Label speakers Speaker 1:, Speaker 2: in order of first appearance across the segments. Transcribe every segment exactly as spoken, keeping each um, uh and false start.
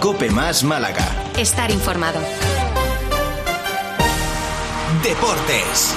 Speaker 1: COPE Más Málaga.
Speaker 2: Estar informado.
Speaker 1: Deportes.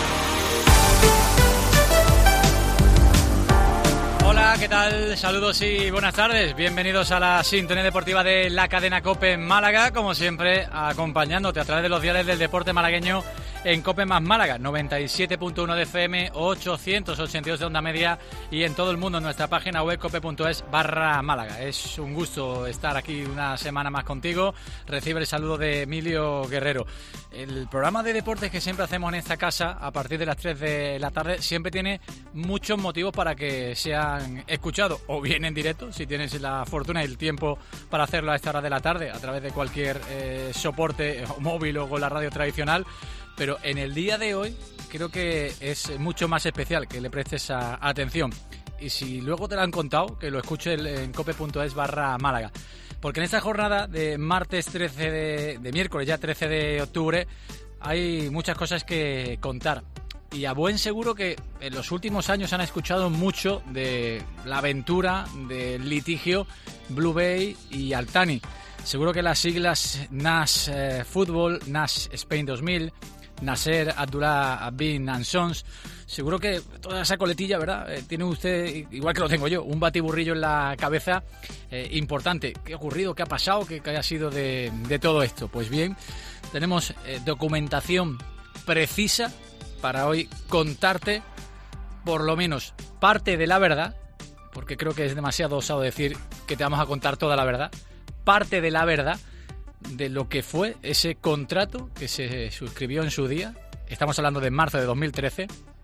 Speaker 3: Hola, ¿qué tal? Saludos y buenas tardes. Bienvenidos a la sintonía deportiva de la cadena COPE en Málaga, como siempre, acompañándote a través de los diales del deporte malagueño en COPE Más Málaga, noventa y siete punto uno de F M, ochocientos ochenta y dos de onda media y en todo el mundo en nuestra página web cope.es barra Málaga. Es un gusto estar aquí una semana más contigo. Recibe el saludo de Emilio Guerrero. El programa de deportes que siempre hacemos en esta casa a partir de las tres de la tarde siempre tiene muchos motivos para que sean escuchados, o bien en directo, si tienes la fortuna y el tiempo para hacerlo a esta hora de la tarde, a través de cualquier eh, soporte o móvil o con la radio tradicional. Pero en el día de hoy creo que es mucho más especial que le prestes a, atención. Y si luego te lo han contado, que lo escuches en cope.es barra Málaga. Porque en esta jornada de martes trece de, de miércoles, ya trece de octubre, hay muchas cosas que contar. Y a buen seguro que en los últimos años han escuchado mucho de la aventura del litigio Blue Bay y Altani. Seguro que las siglas N A S eh, Fútbol, N A S Spain dos mil, Nasser Abdullah bin and Sons, seguro que toda esa coletilla, ¿verdad? Eh, tiene usted, igual que lo tengo yo, un batiburrillo en la cabeza eh, importante. ¿Qué ha ocurrido? ¿Qué ha pasado? ¿Qué, qué haya sido de, de todo esto? Pues bien, tenemos eh, documentación precisa para hoy contarte por lo menos parte de la verdad, porque creo que es demasiado osado decir que te vamos a contar toda la verdad, parte de la verdad de lo que fue ese contrato que se suscribió en su día. Estamos hablando de marzo de dos mil trece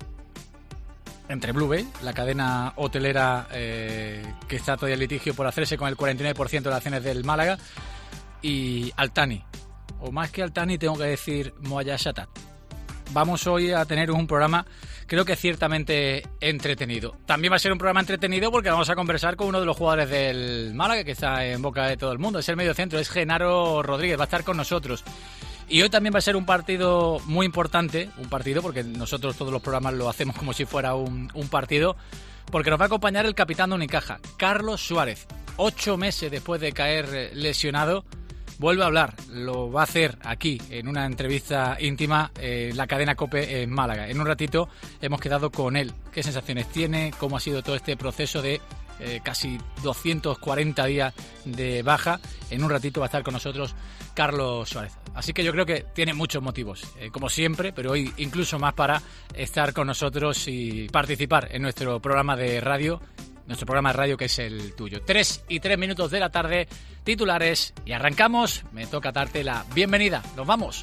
Speaker 3: entre Blue Bay, la cadena hotelera eh, que está todavía en litigio por hacerse con el cuarenta y nueve por ciento de las acciones del Málaga, y Altani, o más que Altani tengo que decir Moaya Shatat. Vamos hoy a tener un programa, creo que ciertamente entretenido. También va a ser un programa entretenido porque vamos a conversar con uno de los jugadores del Málaga que está en boca de todo el mundo. Es el mediocentro, es Genaro Rodríguez, va a estar con nosotros. Y hoy también va a ser un partido muy importante, un partido porque nosotros todos los programas lo hacemos como si fuera un, un partido, porque nos va a acompañar el capitán de Unicaja, Carlos Suárez. Ocho meses después de caer lesionado, vuelve a hablar, lo va a hacer aquí en una entrevista íntima en la cadena COPE en Málaga. En un ratito hemos quedado con él. ¿Qué sensaciones tiene? ¿Cómo ha sido todo este proceso de eh, casi doscientos cuarenta días de baja? En un ratito va a estar con nosotros Carlos Suárez. Así que yo creo que tiene muchos motivos, eh, como siempre, pero hoy incluso más para estar con nosotros y participar en nuestro programa de radio. Nuestro programa de radio que es el tuyo. Tres y tres minutos de la tarde, titulares, y arrancamos. Me toca darte la bienvenida. ¡Nos vamos!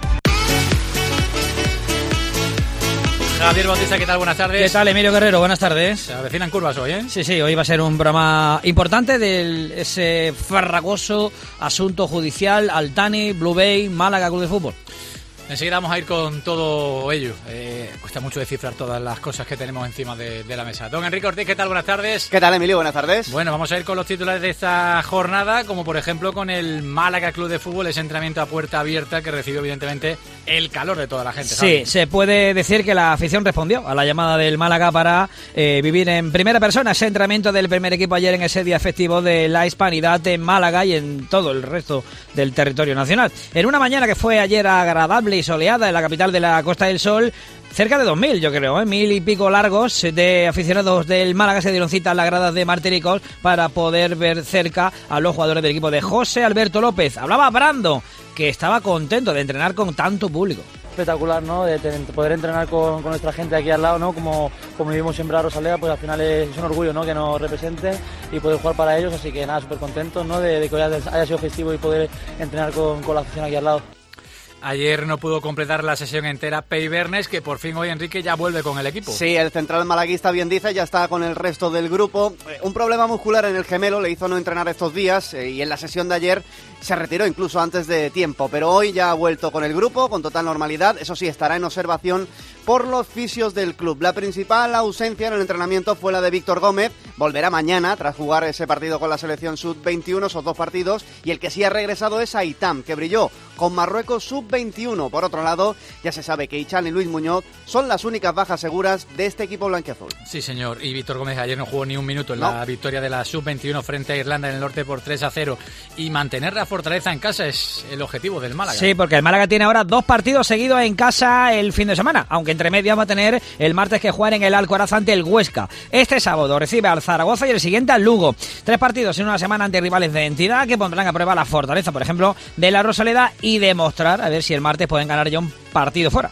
Speaker 3: Javier Bautista, ¿qué tal? Buenas tardes.
Speaker 4: ¿Qué tal, Emilio Guerrero? Buenas tardes.
Speaker 3: Se avecinan curvas hoy, ¿eh?
Speaker 4: Sí, sí, hoy va a ser un programa importante de ese farragoso asunto judicial Altani, Blue Bay, Málaga Club de Fútbol.
Speaker 3: Enseguida vamos a ir con todo ello. Eh, cuesta mucho descifrar todas las cosas que tenemos encima de, de la mesa. Don Enrique Ortiz, ¿qué tal? Buenas tardes.
Speaker 5: ¿Qué tal, Emilio? Buenas tardes.
Speaker 3: Bueno, vamos a ir con los titulares de esta jornada, como por ejemplo con el Málaga Club de Fútbol, ese entrenamiento a puerta abierta que recibió evidentemente el calor de toda la gente.
Speaker 4: Sí, se puede decir que la afición respondió a la llamada del Málaga para eh, vivir en primera persona ese entrenamiento del primer equipo ayer en ese día festivo de la Hispanidad en Málaga y en todo el resto del territorio nacional. En una mañana que fue ayer agradable y soleada en la capital de la Costa del Sol, cerca de dos mil, yo creo, ¿eh? mil y pico largos de aficionados del Málaga se dieron cita en las gradas de Martiricos para poder ver cerca a los jugadores del equipo de José Alberto López. Hablaba Brando, que estaba contento de entrenar con tanto público.
Speaker 6: Espectacular, ¿no? De tener, poder entrenar con, con nuestra gente aquí al lado, ¿no? Como, como vivimos siempre a Rosaleda, pues al final es, es un orgullo, ¿no? Que nos represente y poder jugar para ellos, así que nada, súper contentos, ¿no? De, de que hoy haya sido festivo y poder entrenar con, con la afición aquí al lado.
Speaker 3: Ayer no pudo completar la sesión entera Pei Bernes, que por fin hoy Enrique ya vuelve con el equipo.
Speaker 5: Sí, el central malaguista, bien dice, ya está con el resto del grupo. Un problema muscular en el gemelo le hizo no entrenar estos días eh, y en la sesión de ayer se retiró incluso antes de tiempo. Pero hoy ya ha vuelto con el grupo con total normalidad. Eso sí, estará en observación por los fisios del club. La principal ausencia en el entrenamiento fue la de Víctor Gómez. volverá mañana tras jugar ese partido con la selección sub veintiuno, esos dos partidos, y el que sí ha regresado es Aitam, que brilló con Marruecos sub veintiuno. Por otro lado, ya se sabe que Ichan y Luis Muñoz son las únicas bajas seguras de este equipo blanquiazul.
Speaker 3: Sí, señor, y Víctor Gómez ayer no jugó ni un minuto en
Speaker 5: no.
Speaker 3: la victoria de la sub veintiuno frente a Irlanda en el norte por tres a cero, y mantener la fortaleza en casa es el objetivo del Málaga.
Speaker 4: Sí, porque el Málaga tiene ahora dos partidos seguidos en casa el fin de semana, aunque entre medias va a tener el martes que jugar en el Alcoraz ante el Huesca. Este sábado recibe al Zaragoza y el siguiente al Lugo. Tres partidos en una semana ante rivales de entidad que pondrán a prueba la fortaleza, por ejemplo, de la Rosaleda, y demostrar a ver si el martes pueden ganar ya un partido fuera.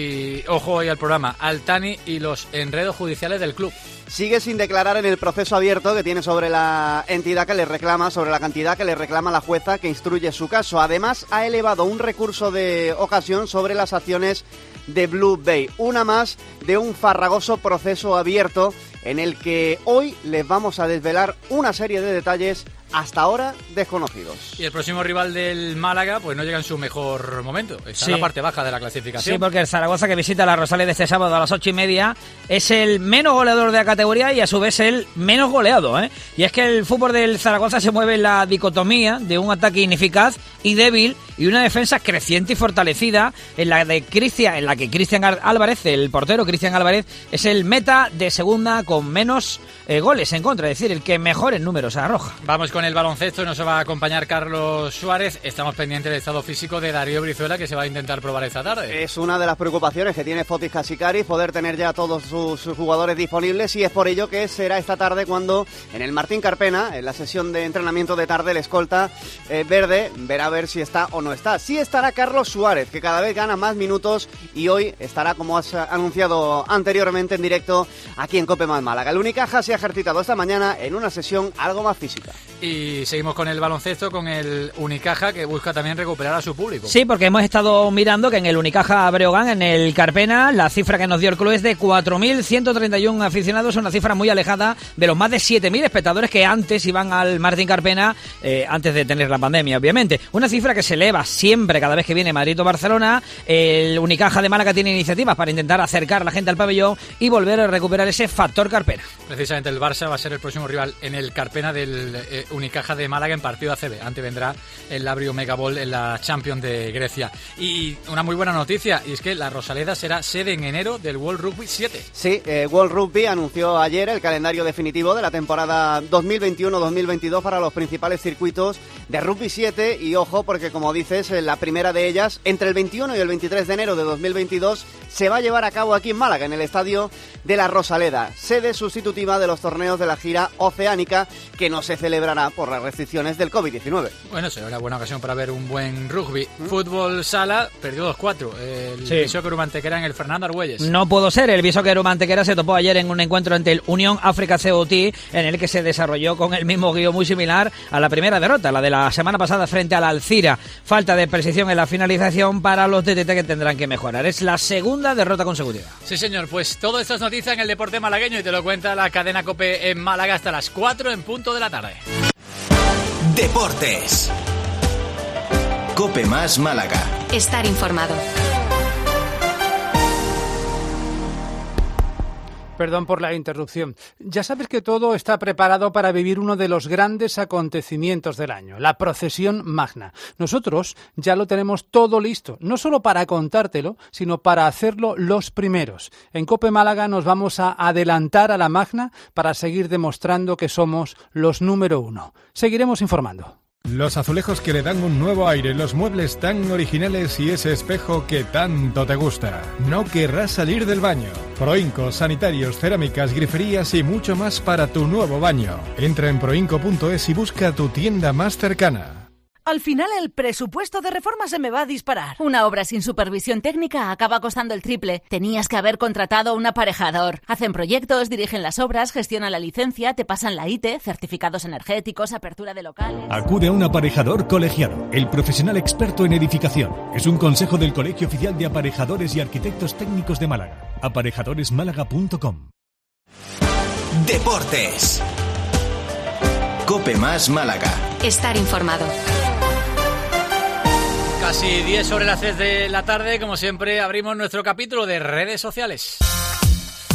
Speaker 3: Y ojo hoy al programa, Altani y los enredos judiciales del club.
Speaker 5: Sigue sin declarar en el proceso abierto que tiene sobre la entidad que le reclama, sobre la cantidad que le reclama la jueza que instruye su caso. Además, ha elevado un recurso de ocasión sobre las acciones de Blue Bay. Una más de un farragoso proceso abierto en el que hoy les vamos a desvelar una serie de detalles hasta ahora desconocidos.
Speaker 3: Y el próximo rival del Málaga pues no llega en su mejor momento, está
Speaker 4: sí.
Speaker 3: en la parte baja de la clasificación.
Speaker 4: Sí, porque el Zaragoza, que visita la Rosaleda este sábado a las ocho y media, es el menos goleador de la categoría y a su vez el menos goleado, ¿eh? Y es que el fútbol del Zaragoza se mueve en la dicotomía de un ataque ineficaz y débil y una defensa creciente y fortalecida en la de Cristian, en la que Cristian Álvarez, el portero Cristian Álvarez, es el meta de segunda con menos eh, goles en contra, es decir, el que mejores números arroja.
Speaker 3: Vamos con el baloncesto, nos va a acompañar Carlos Suárez. Estamos pendientes del estado físico de Darío Brizuela, que se va a intentar probar esta tarde.
Speaker 5: Es una de las preocupaciones que tiene Fotis Casicari, poder tener ya todos sus, sus jugadores disponibles, y es por ello que será esta tarde cuando en el Martín Carpena, en la sesión de entrenamiento de tarde, el escolta eh, verde verá a ver si está o no está. Sí estará Carlos Suárez, que cada vez gana más minutos y hoy estará, como has anunciado anteriormente, en directo aquí en Cope Más Málaga. El Unicaja se ha ejercitado esta mañana en una sesión algo más física.
Speaker 3: Y seguimos con el baloncesto, con el Unicaja, que busca también recuperar a su público.
Speaker 4: Sí, porque hemos estado mirando que en el Unicaja Breogán, en el Carpena, la cifra que nos dio el club es de cuatro mil ciento treinta y uno aficionados, una cifra muy alejada de los más de siete mil espectadores que antes iban al Martín Carpena, eh, antes de tener la pandemia, obviamente. Una cifra que se eleva siempre cada vez que viene Madrid o Barcelona. El Unicaja de Málaga tiene iniciativas para intentar acercar a la gente al pabellón y volver a recuperar ese factor Carpena.
Speaker 3: Precisamente el Barça va a ser el próximo rival en el Carpena del eh, Unicaja de Málaga en partido A C B. Antes vendrá el Labrio Mega Ball en la Champions de Grecia. Y una muy buena noticia, y es que la Rosaleda será sede en enero del World Rugby siete.
Speaker 5: Sí, eh, World Rugby anunció ayer el calendario definitivo de la temporada dos mil veintiuno dos mil veintidós para los principales circuitos de Rugby siete, y ojo porque, como dices, la primera de ellas, entre el veintiuno y el veintitrés de enero de dos mil veintidós, se va a llevar a cabo aquí en Málaga, en el estadio de la Rosaleda, sede sustitutiva de los torneos de la gira oceánica, que no se celebrará por las restricciones del covid diecinueve.
Speaker 3: Bueno, será una buena ocasión para ver un buen rugby. ¿Mm? Fútbol sala, perdió dos cuatro. El
Speaker 4: sí.
Speaker 3: Bisóquero Mantequera en el Fernando Argüelles.
Speaker 4: No pudo ser, el Bisóquero Mantequera se topó ayer en un encuentro ante el Unión África C O T, en el que se desarrolló con el mismo guión muy similar a la primera derrota, la de la semana pasada frente al Alcira. Falta de precisión en la finalización para los T T T, que tendrán que mejorar. Es la segunda derrota consecutiva.
Speaker 3: Sí, señor, pues todo esto es noticia en el deporte malagueño y te lo cuenta la cadena COPE en Málaga hasta las cuatro en punto de la tarde.
Speaker 1: Deportes. Cope Más Málaga.
Speaker 2: Estar informado.
Speaker 7: Perdón por la interrupción. Ya sabes que todo está preparado para vivir uno de los grandes acontecimientos del año, la procesión magna. Nosotros ya lo tenemos todo listo, no solo para contártelo, sino para hacerlo los primeros. En Cope Málaga nos vamos a adelantar a la magna para seguir demostrando que somos los número uno. Seguiremos informando.
Speaker 8: Los azulejos que le dan un nuevo aire, los muebles tan originales y ese espejo que tanto te gusta. No querrás salir del baño. Proinco, sanitarios, cerámicas, griferías y mucho más para tu nuevo baño. Entra en proinco punto es y busca tu tienda más cercana.
Speaker 9: Al final el presupuesto de reforma se me va a disparar.
Speaker 2: Una obra sin supervisión técnica acaba costando el triple. Tenías que haber contratado un aparejador. Hacen proyectos, dirigen las obras, gestionan la licencia, te pasan la I T E, certificados energéticos, apertura de locales...
Speaker 10: Acude a un aparejador colegiado, el profesional experto en edificación. Es un consejo del Colegio Oficial de Aparejadores y Arquitectos Técnicos de Málaga. aparejadores málaga punto com.
Speaker 1: Deportes. Cope Más Málaga.
Speaker 2: Estar informado.
Speaker 3: Casi diez sobre las tres de la tarde, como siempre, abrimos nuestro capítulo de redes sociales.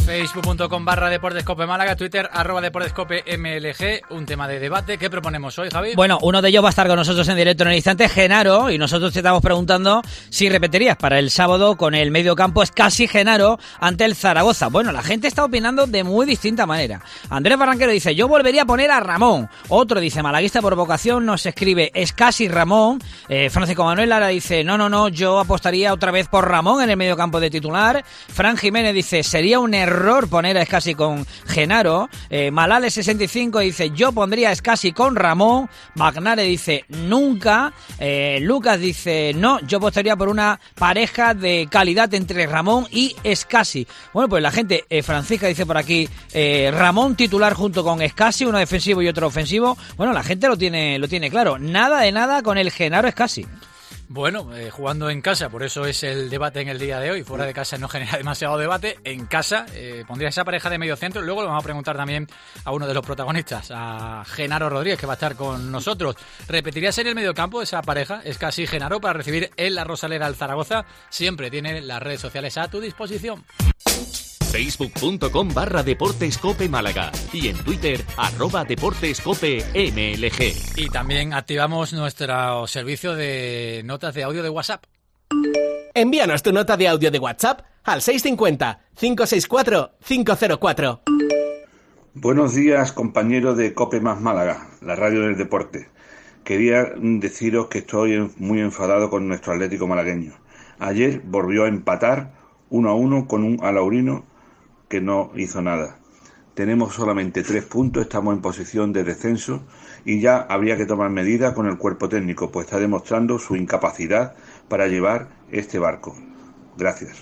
Speaker 3: Facebook.com barra Deportes Cope Málaga, Twitter arroba Deportes Cope M L G. Un tema de debate. ¿Qué proponemos hoy, Javi?
Speaker 4: Bueno, uno de ellos va a estar con nosotros en directo en el instante, Genaro, y nosotros te estamos preguntando si repetirías para el sábado con el medio campo Escasi Genaro ante el Zaragoza. Bueno, la gente está opinando de muy distinta manera. Andrés Barranquero dice, yo volvería a poner a Ramón. Otro dice, malaguista por vocación, nos escribe Escasi Ramón. Eh, Francisco Manuel Lara dice, no, no, no, yo apostaría otra vez por Ramón en el medio campo de titular. Fran Jiménez dice, sería un error error poner a Escasi con Genaro. eh, Malale sesenta y cinco dice, yo pondría a Escasi con Ramón. Magnare dice, nunca. eh, Lucas dice, no, yo apostaría por una pareja de calidad entre Ramón y Escasi. Bueno, pues la gente, eh, Francisca dice por aquí, eh, Ramón titular junto con Escasi, uno defensivo y otro ofensivo. Bueno, la gente lo tiene, lo tiene claro, nada de nada con el Genaro Escasi.
Speaker 3: Bueno, eh, jugando en casa, por eso es el debate en el día de hoy. Fuera de casa no genera demasiado debate. En casa eh, pondría esa pareja de medio centro. Luego le vamos a preguntar también a uno de los protagonistas, a Genaro Rodríguez, que va a estar con nosotros. ¿Repetirías en el medio campo esa pareja? Es casi Genaro para recibir en la Rosaleda al Zaragoza. Siempre tiene las redes sociales a tu disposición.
Speaker 11: Facebook.com barra Deportes Cope Málaga y en Twitter arroba Deportes Cope M L G.
Speaker 3: Y también activamos nuestro servicio de notas de audio de WhatsApp.
Speaker 12: Envíanos tu nota de audio de WhatsApp al seis cinco cero, cinco seis cuatro, cinco cero cuatro.
Speaker 13: Buenos días, compañeros de Cope Más Málaga, la radio del deporte. Quería deciros que estoy muy enfadado con nuestro Atlético malagueño. Ayer volvió a empatar uno a uno con un alaurino que no hizo nada. Tenemos solamente tres puntos, estamos en posición de descenso y ya habría que tomar medidas con el cuerpo técnico, pues está demostrando su incapacidad para llevar este barco. Gracias.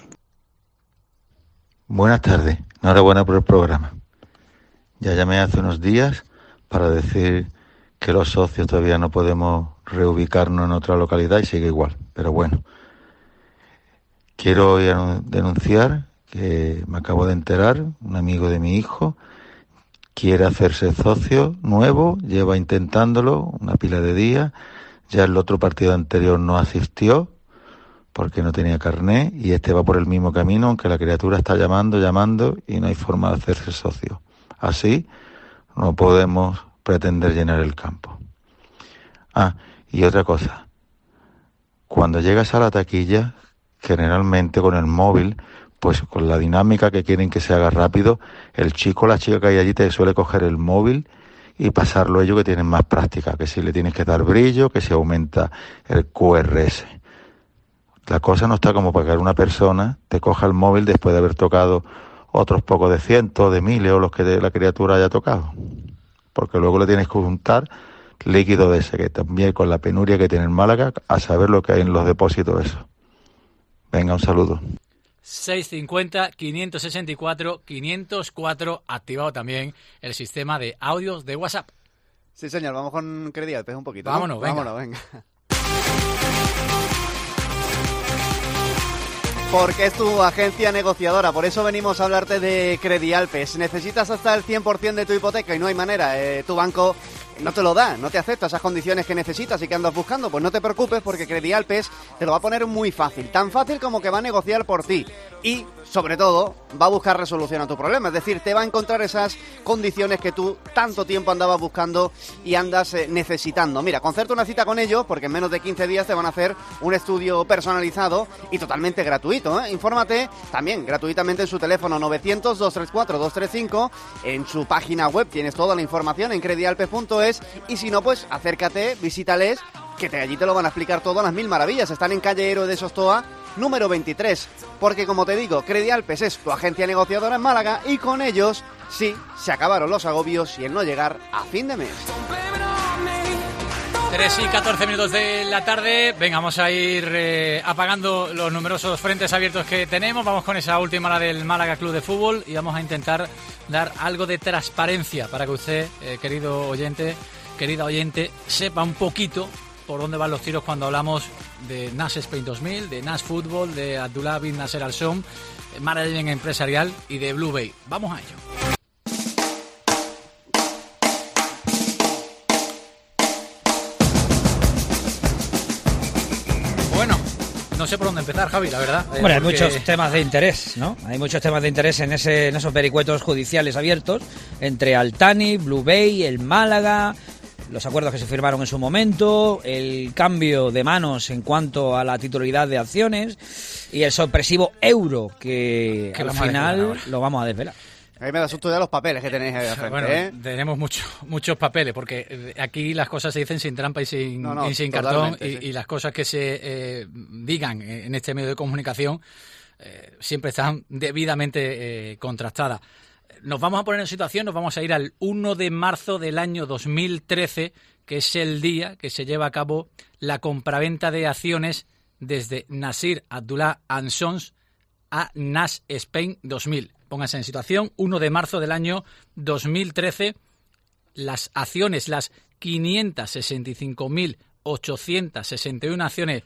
Speaker 14: Buenas tardes, enhorabuena por el programa. Ya llamé hace unos días para decir que los socios todavía no podemos reubicarnos en otra localidad y sigue igual, pero bueno. Quiero hoy denunciar que me acabo de enterar, un amigo de mi hijo quiere hacerse socio nuevo, lleva intentándolo una pila de días, ya el otro partido anterior no asistió porque no tenía carné y este va por el mismo camino, aunque la criatura está llamando, llamando y no hay forma de hacerse socio. Así no podemos pretender llenar el campo. Ah, y otra cosa, cuando llegas a la taquilla, generalmente con el móvil, pues con la dinámica que quieren que se haga rápido, el chico o la chica que hay allí te suele coger el móvil y pasarlo ellos que tienen más práctica, que si le tienes que dar brillo, que si aumenta el Q R S. La cosa no está como para que una persona te coja el móvil después de haber tocado otros pocos de cientos, de miles o los que la criatura haya tocado. Porque luego le tienes que juntar líquido de ese, que también con la penuria que tiene en Málaga, a saber lo que hay en los depósitos eso. Venga, un saludo.
Speaker 3: seis cinco cero, cinco seis cuatro, cinco cero cuatro, activado también el sistema de audios de WhatsApp.
Speaker 5: Sí, señor, vamos con Credialpes un poquito.
Speaker 3: Vámonos,
Speaker 5: ¿no?
Speaker 3: venga.
Speaker 5: Vámonos, venga. Porque es tu agencia negociadora, por eso venimos a hablarte de Credialpes. Necesitas hasta el cien por ciento de tu hipoteca y no hay manera, eh, tu banco no te lo da, no te acepta esas condiciones que necesitas y que andas buscando. Pues no te preocupes porque Credialpes te lo va a poner muy fácil, tan fácil como que va a negociar por ti y, sobre todo, va a buscar resolución a tu problema, es decir, te va a encontrar esas condiciones que tú tanto tiempo andabas buscando y andas eh, necesitando. Mira, concerta una cita con ellos porque en menos de quince días te van a hacer un estudio personalizado y totalmente gratuito, ¿eh? Infórmate también gratuitamente en su teléfono novecientos, dos tres cuatro, dos tres cinco, en su página web tienes toda la información en credialpes punto es y si no, pues acércate, visítales, que te, allí te lo van a explicar todo a las mil maravillas. Están en calle Héroe de Sostoa, número veintitrés, porque como te digo, Credialpes es tu agencia negociadora en Málaga y con ellos, sí, se acabaron los agobios y el no llegar a fin de mes.
Speaker 3: tres y catorce minutos de la tarde. Venga, vamos a ir eh, apagando los numerosos frentes abiertos que tenemos. Vamos con esa última hora del Málaga Club de Fútbol y vamos a intentar dar algo de transparencia para que usted, eh, querido oyente, querida oyente, sepa un poquito por dónde van los tiros cuando hablamos de N A S Spain dos mil, de N A S Fútbol, de Abdullah bin Nasser Al Som, Management Empresarial y de Blue Bay. Vamos a ello. no sé por dónde empezar, Javi, la verdad.
Speaker 4: Bueno,
Speaker 3: eh,
Speaker 4: hay
Speaker 3: porque...
Speaker 4: muchos temas de interés, ¿no? Hay muchos temas de interés en, ese, en esos vericuetos judiciales abiertos entre Altani, Blue Bay, el Málaga, los acuerdos que se firmaron en su momento, el cambio de manos en cuanto a la titularidad de acciones y el sorpresivo euro que, que al final lo vamos a desvelar.
Speaker 5: A mí me da susto ya los papeles que tenéis ahí de frente,
Speaker 3: bueno,
Speaker 5: ¿eh?
Speaker 3: Tenemos mucho, muchos papeles, porque aquí las cosas se dicen sin trampa y sin,
Speaker 5: no, no,
Speaker 3: y sin cartón, y,
Speaker 5: sí.
Speaker 3: y las cosas que se eh, digan en este medio de comunicación eh, siempre están debidamente eh, contrastadas. Nos vamos a poner en situación, nos vamos a ir al uno de marzo del año dos mil trece, que es el día que se lleva a cabo la compraventa de acciones desde Nasir Abdullah and Sons a Nash Spain dos mil. Pónganse en situación, uno de marzo del año dos mil trece, las acciones, las quinientas sesenta y cinco mil ochocientas sesenta y una acciones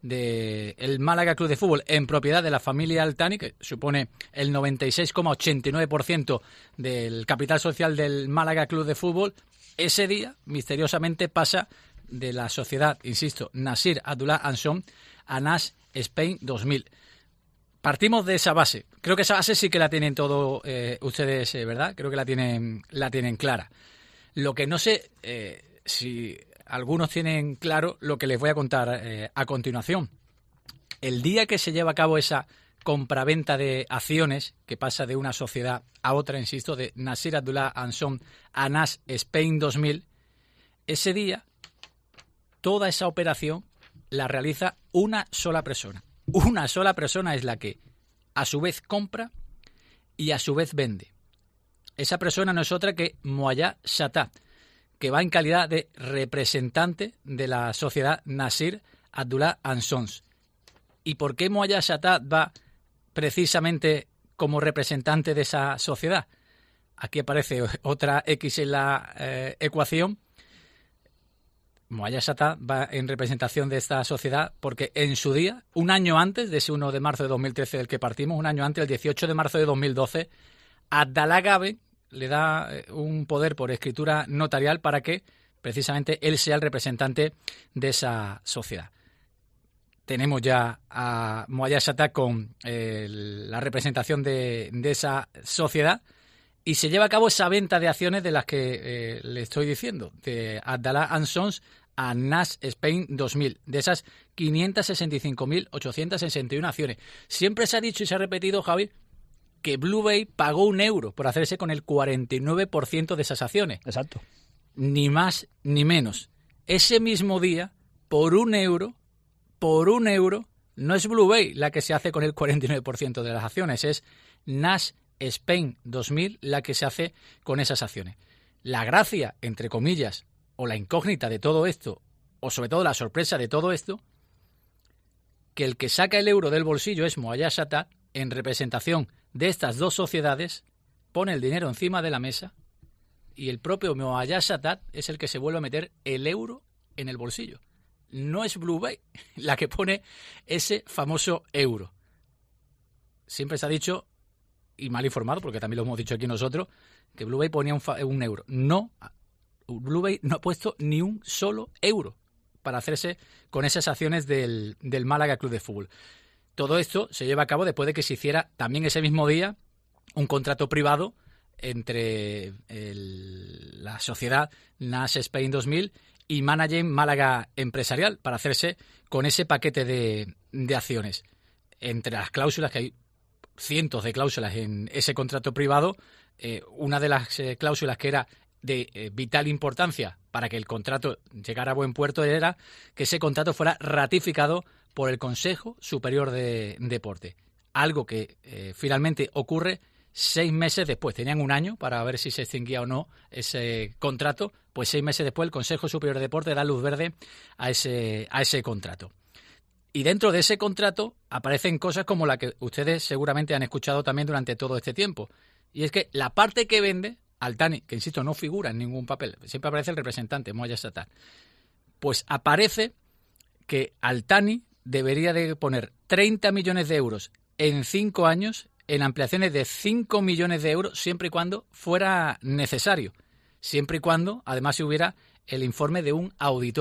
Speaker 3: del Málaga Club de Fútbol en propiedad de la familia Altani, que supone el noventa y seis coma ochenta y nueve por ciento del capital social del Málaga Club de Fútbol, ese día misteriosamente pasa de la sociedad, insisto, Nasir Abdullah and Sons a Nash Spain dos mil. Partimos de esa base. Creo que esa base sí que la tienen todos eh, ustedes, eh, ¿verdad? Creo que la tienen, la tienen clara. Lo que no sé eh, si algunos tienen claro lo que les voy a contar eh, a continuación. El día que se lleva a cabo esa compraventa de acciones, que pasa de una sociedad a otra, insisto, de Nasir Abdullah and Sons a Nash Spain dos mil, ese día toda esa operación la realiza una sola persona. Una sola persona es la que a su vez compra y a su vez vende. Esa persona no es otra que Moayá Shatat, que va en calidad de representante de la sociedad Nasir Abdullah and Sons. ¿Y por qué Moayá Shatat va precisamente como representante de esa sociedad? Aquí aparece otra X en la eh, ecuación. Moayá Shatat va en representación de esta sociedad porque en su día, un año antes de ese uno de marzo de dos mil trece del que partimos, un año antes, el dieciocho de marzo de dos mil doce, Abdallah Gabe le da un poder por escritura notarial para que precisamente él sea el representante de esa sociedad. Tenemos ya a Moayá Shatat con eh, la representación de, de esa sociedad y se lleva a cabo esa venta de acciones de las que eh, le estoy diciendo, de Abdallah and Sons a Nash Spain dos mil, de esas quinientas sesenta y cinco mil ochocientas sesenta y una acciones. Siempre se ha dicho y se ha repetido, Javi, que Blue Bay pagó un euro por hacerse con el cuarenta y nueve por ciento de esas acciones.
Speaker 4: Exacto.
Speaker 3: Ni más ni menos. Ese mismo día, por un euro, por un euro, no es Blue Bay la que se hace con el cuarenta y nueve por ciento de las acciones, es Nash Spain dos mil la que se hace con esas acciones. La gracia, entre comillas, o la incógnita de todo esto, o sobre todo la sorpresa de todo esto, que el que saca el euro del bolsillo es Moayá Shatat, en representación de estas dos sociedades, pone el dinero encima de la mesa y el propio Moayá Shatat es el que se vuelve a meter el euro en el bolsillo. No es Blue Bay la que pone ese famoso euro. Siempre se ha dicho, y mal informado, porque también lo hemos dicho aquí nosotros, que Blue Bay ponía un, fa- un euro. No, Blue Bay no ha puesto ni un solo euro para hacerse con esas acciones del, del Málaga Club de Fútbol. Todo esto se lleva a cabo después de que se hiciera también ese mismo día un contrato privado entre el, la sociedad Nash Spain dos mil y Managem Málaga Empresarial para hacerse con ese paquete de, de acciones. Entre las cláusulas, que hay cientos de cláusulas en ese contrato privado, eh, una de las eh, cláusulas que era de eh, vital importancia para que el contrato llegara a buen puerto era que ese contrato fuera ratificado por el Consejo Superior de Deporte. Algo que eh, finalmente ocurre seis meses después. Tenían un año para ver si se extinguía o no ese contrato, pues seis meses después el Consejo Superior de Deporte da luz verde a ese, a ese contrato. Y dentro de ese contrato aparecen cosas como la que ustedes seguramente han escuchado también durante todo este tiempo. Y es que la parte que vende Altani, que insisto, no figura en ningún papel, siempre aparece el representante, Moayá Shatat, pues aparece que Altani debería de poner treinta millones de euros en cinco años en ampliaciones de cinco millones de euros siempre y cuando fuera necesario, siempre y cuando además si hubiera el informe de un auditor,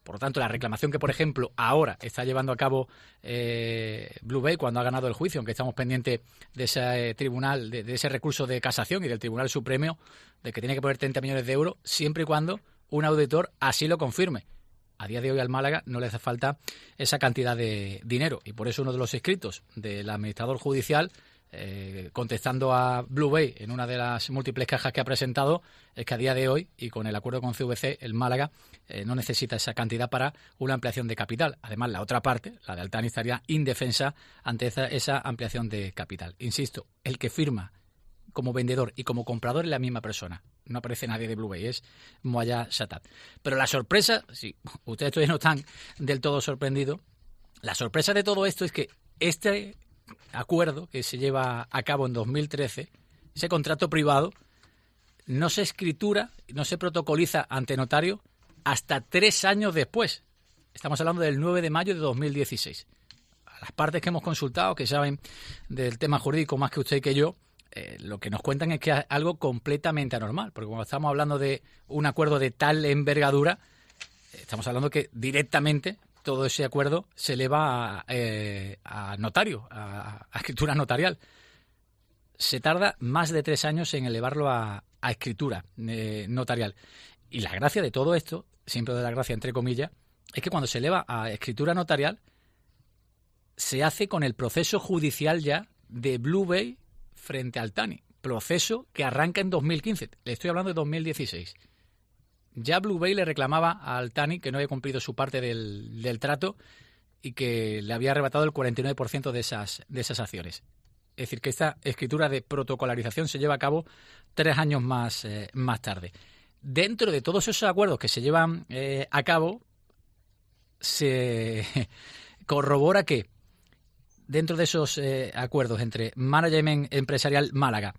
Speaker 3: Por lo tanto, la reclamación que, por ejemplo, ahora está llevando a cabo eh, Blue Bay cuando ha ganado el juicio, aunque estamos pendientes de ese eh, tribunal, de, de ese recurso de casación y del Tribunal Supremo, de que tiene que poner treinta millones de euros, siempre y cuando un auditor así lo confirme. A día de hoy al Málaga no le hace falta esa cantidad de dinero, y por eso uno de los escritos del administrador judicial, Eh, contestando a Blue Bay en una de las múltiples quejas que ha presentado, es que a día de hoy, y con el acuerdo con C V C, el Málaga eh, no necesita esa cantidad para una ampliación de capital. Además, la otra parte, la de Altani, estaría indefensa ante esa, esa ampliación de capital. Insisto, el que firma como vendedor y como comprador es la misma persona. No aparece nadie de Blue Bay, es Moaya Shatat. Pero la sorpresa, si ustedes todavía no están del todo sorprendidos, la sorpresa de todo esto es que este acuerdo que se lleva a cabo en dos mil trece, ese contrato privado, no se escritura, no se protocoliza ante notario hasta tres años después. Estamos hablando del nueve de mayo de dos mil dieciséis. A las partes que hemos consultado, que saben del tema jurídico más que usted y que yo, eh, lo que nos cuentan es que es algo completamente anormal, porque cuando estamos hablando de un acuerdo de tal envergadura, estamos hablando que directamente todo ese acuerdo se eleva a, eh, a notario, a, a escritura notarial. Se tarda más de tres años en elevarlo a, a escritura eh, notarial. Y la gracia de todo esto, siempre de la gracia entre comillas, es que cuando se eleva a escritura notarial, se hace con el proceso judicial ya de Blue Bay frente al Altani. Proceso que arranca en dos mil quince. Le estoy hablando de dos mil dieciséis. Ya Blue Bay le reclamaba a Altani que no había cumplido su parte del, del trato y que le había arrebatado el cuarenta y nueve por ciento de esas, de esas acciones. Es decir, que esta escritura de protocolarización se lleva a cabo tres años más, eh, más tarde. Dentro de todos esos acuerdos que se llevan eh, a cabo, se corrobora que dentro de esos eh, acuerdos entre Management Empresarial Málaga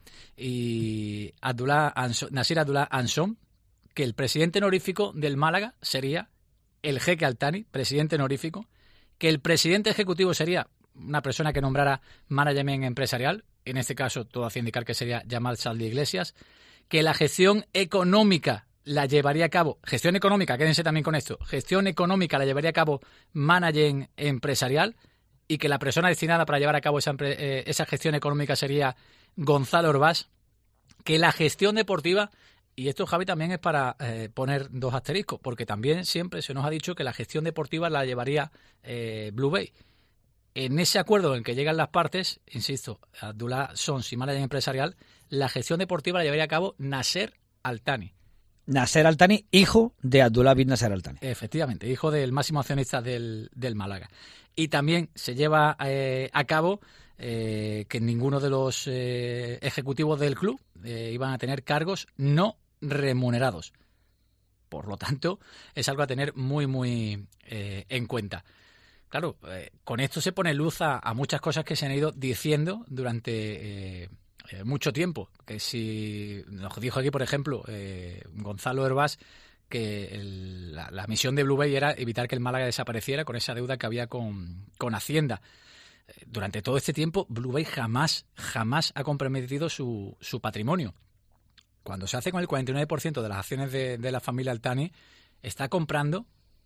Speaker 3: y Abdullah Anson, Nasir Abdullah Anson, que el presidente honorífico del Málaga sería el jeque Altani, presidente honorífico, que el presidente ejecutivo sería una persona que nombrara management empresarial, en este caso todo hace indicar que sería Yamal Saldi Iglesias, que la gestión económica la llevaría a cabo, gestión económica, quédense también con esto, gestión económica la llevaría a cabo management empresarial, y que la persona destinada para llevar a cabo esa, eh, esa gestión económica sería Gonzalo Orbás, que la gestión deportiva. Y esto, Javi, también es para eh, poner dos asteriscos, porque también siempre se nos ha dicho que la gestión deportiva la llevaría eh, Blue Bay. En ese acuerdo en el que llegan las partes, insisto, Abdullah Sons y Management Empresarial, la gestión deportiva la llevaría a cabo Nasser Altani.
Speaker 4: Nasser Altani, hijo de Abdullah bin Nasser Altani.
Speaker 3: Efectivamente, hijo del máximo accionista del, del Málaga. Y también se lleva eh, a cabo eh, que ninguno de los eh, ejecutivos del club eh, iban a tener cargos no remunerados. Por lo tanto, es algo a tener muy, muy eh, en cuenta. Claro, eh, con esto se pone luz a, a muchas cosas que se han ido diciendo durante eh, eh, mucho tiempo. Que si nos dijo aquí, por ejemplo, eh, Gonzalo Herbás, que el, la, la misión de Blue Bay era evitar que el Málaga desapareciera con esa deuda que había con, con Hacienda. Eh, durante todo este tiempo, Blue Bay jamás, jamás ha comprometido su, su patrimonio. Cuando se hace con el cuarenta y nueve por ciento de las acciones de, de la familia Altani, está comprando,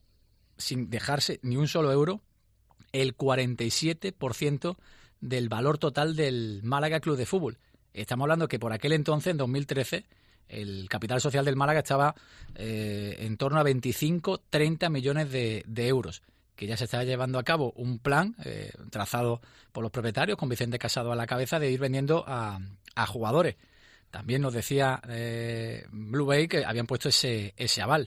Speaker 3: sin dejarse ni un solo euro, el cuarenta y siete por ciento del valor total del Málaga Club de Fútbol. Estamos hablando que por aquel entonces, en dos mil trece, el capital social del Málaga estaba eh, en torno a veinticinco a treinta millones de, de euros, que ya se está llevando a cabo un plan eh, trazado por los propietarios, con Vicente Casado a la cabeza, de ir vendiendo a, a jugadores. También nos decía eh, Blue Bay que habían puesto ese, ese aval.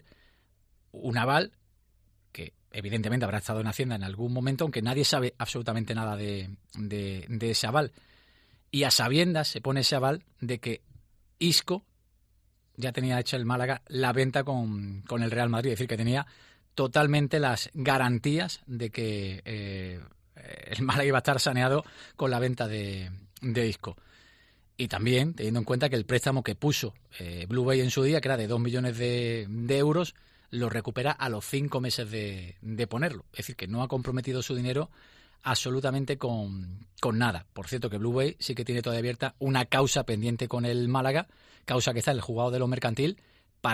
Speaker 3: Un aval que evidentemente habrá estado en Hacienda en algún momento, aunque nadie sabe absolutamente nada de, de, de ese aval. Y a sabiendas se pone ese aval de que Isco ya tenía hecho el Málaga la venta con, con el Real Madrid. Es decir, que tenía totalmente las garantías de que eh, el Málaga iba a estar saneado con la venta de, de Isco. Y también teniendo en cuenta que el préstamo que puso eh, Blue Bay en su día, que era de dos millones de, de euros, lo recupera a los cinco meses de, de ponerlo. Es decir, que no ha comprometido su dinero absolutamente con, con nada. Por cierto, que Blue Bay sí que tiene todavía abierta una causa pendiente con el Málaga, causa que está en el juzgado de lo mercantil, para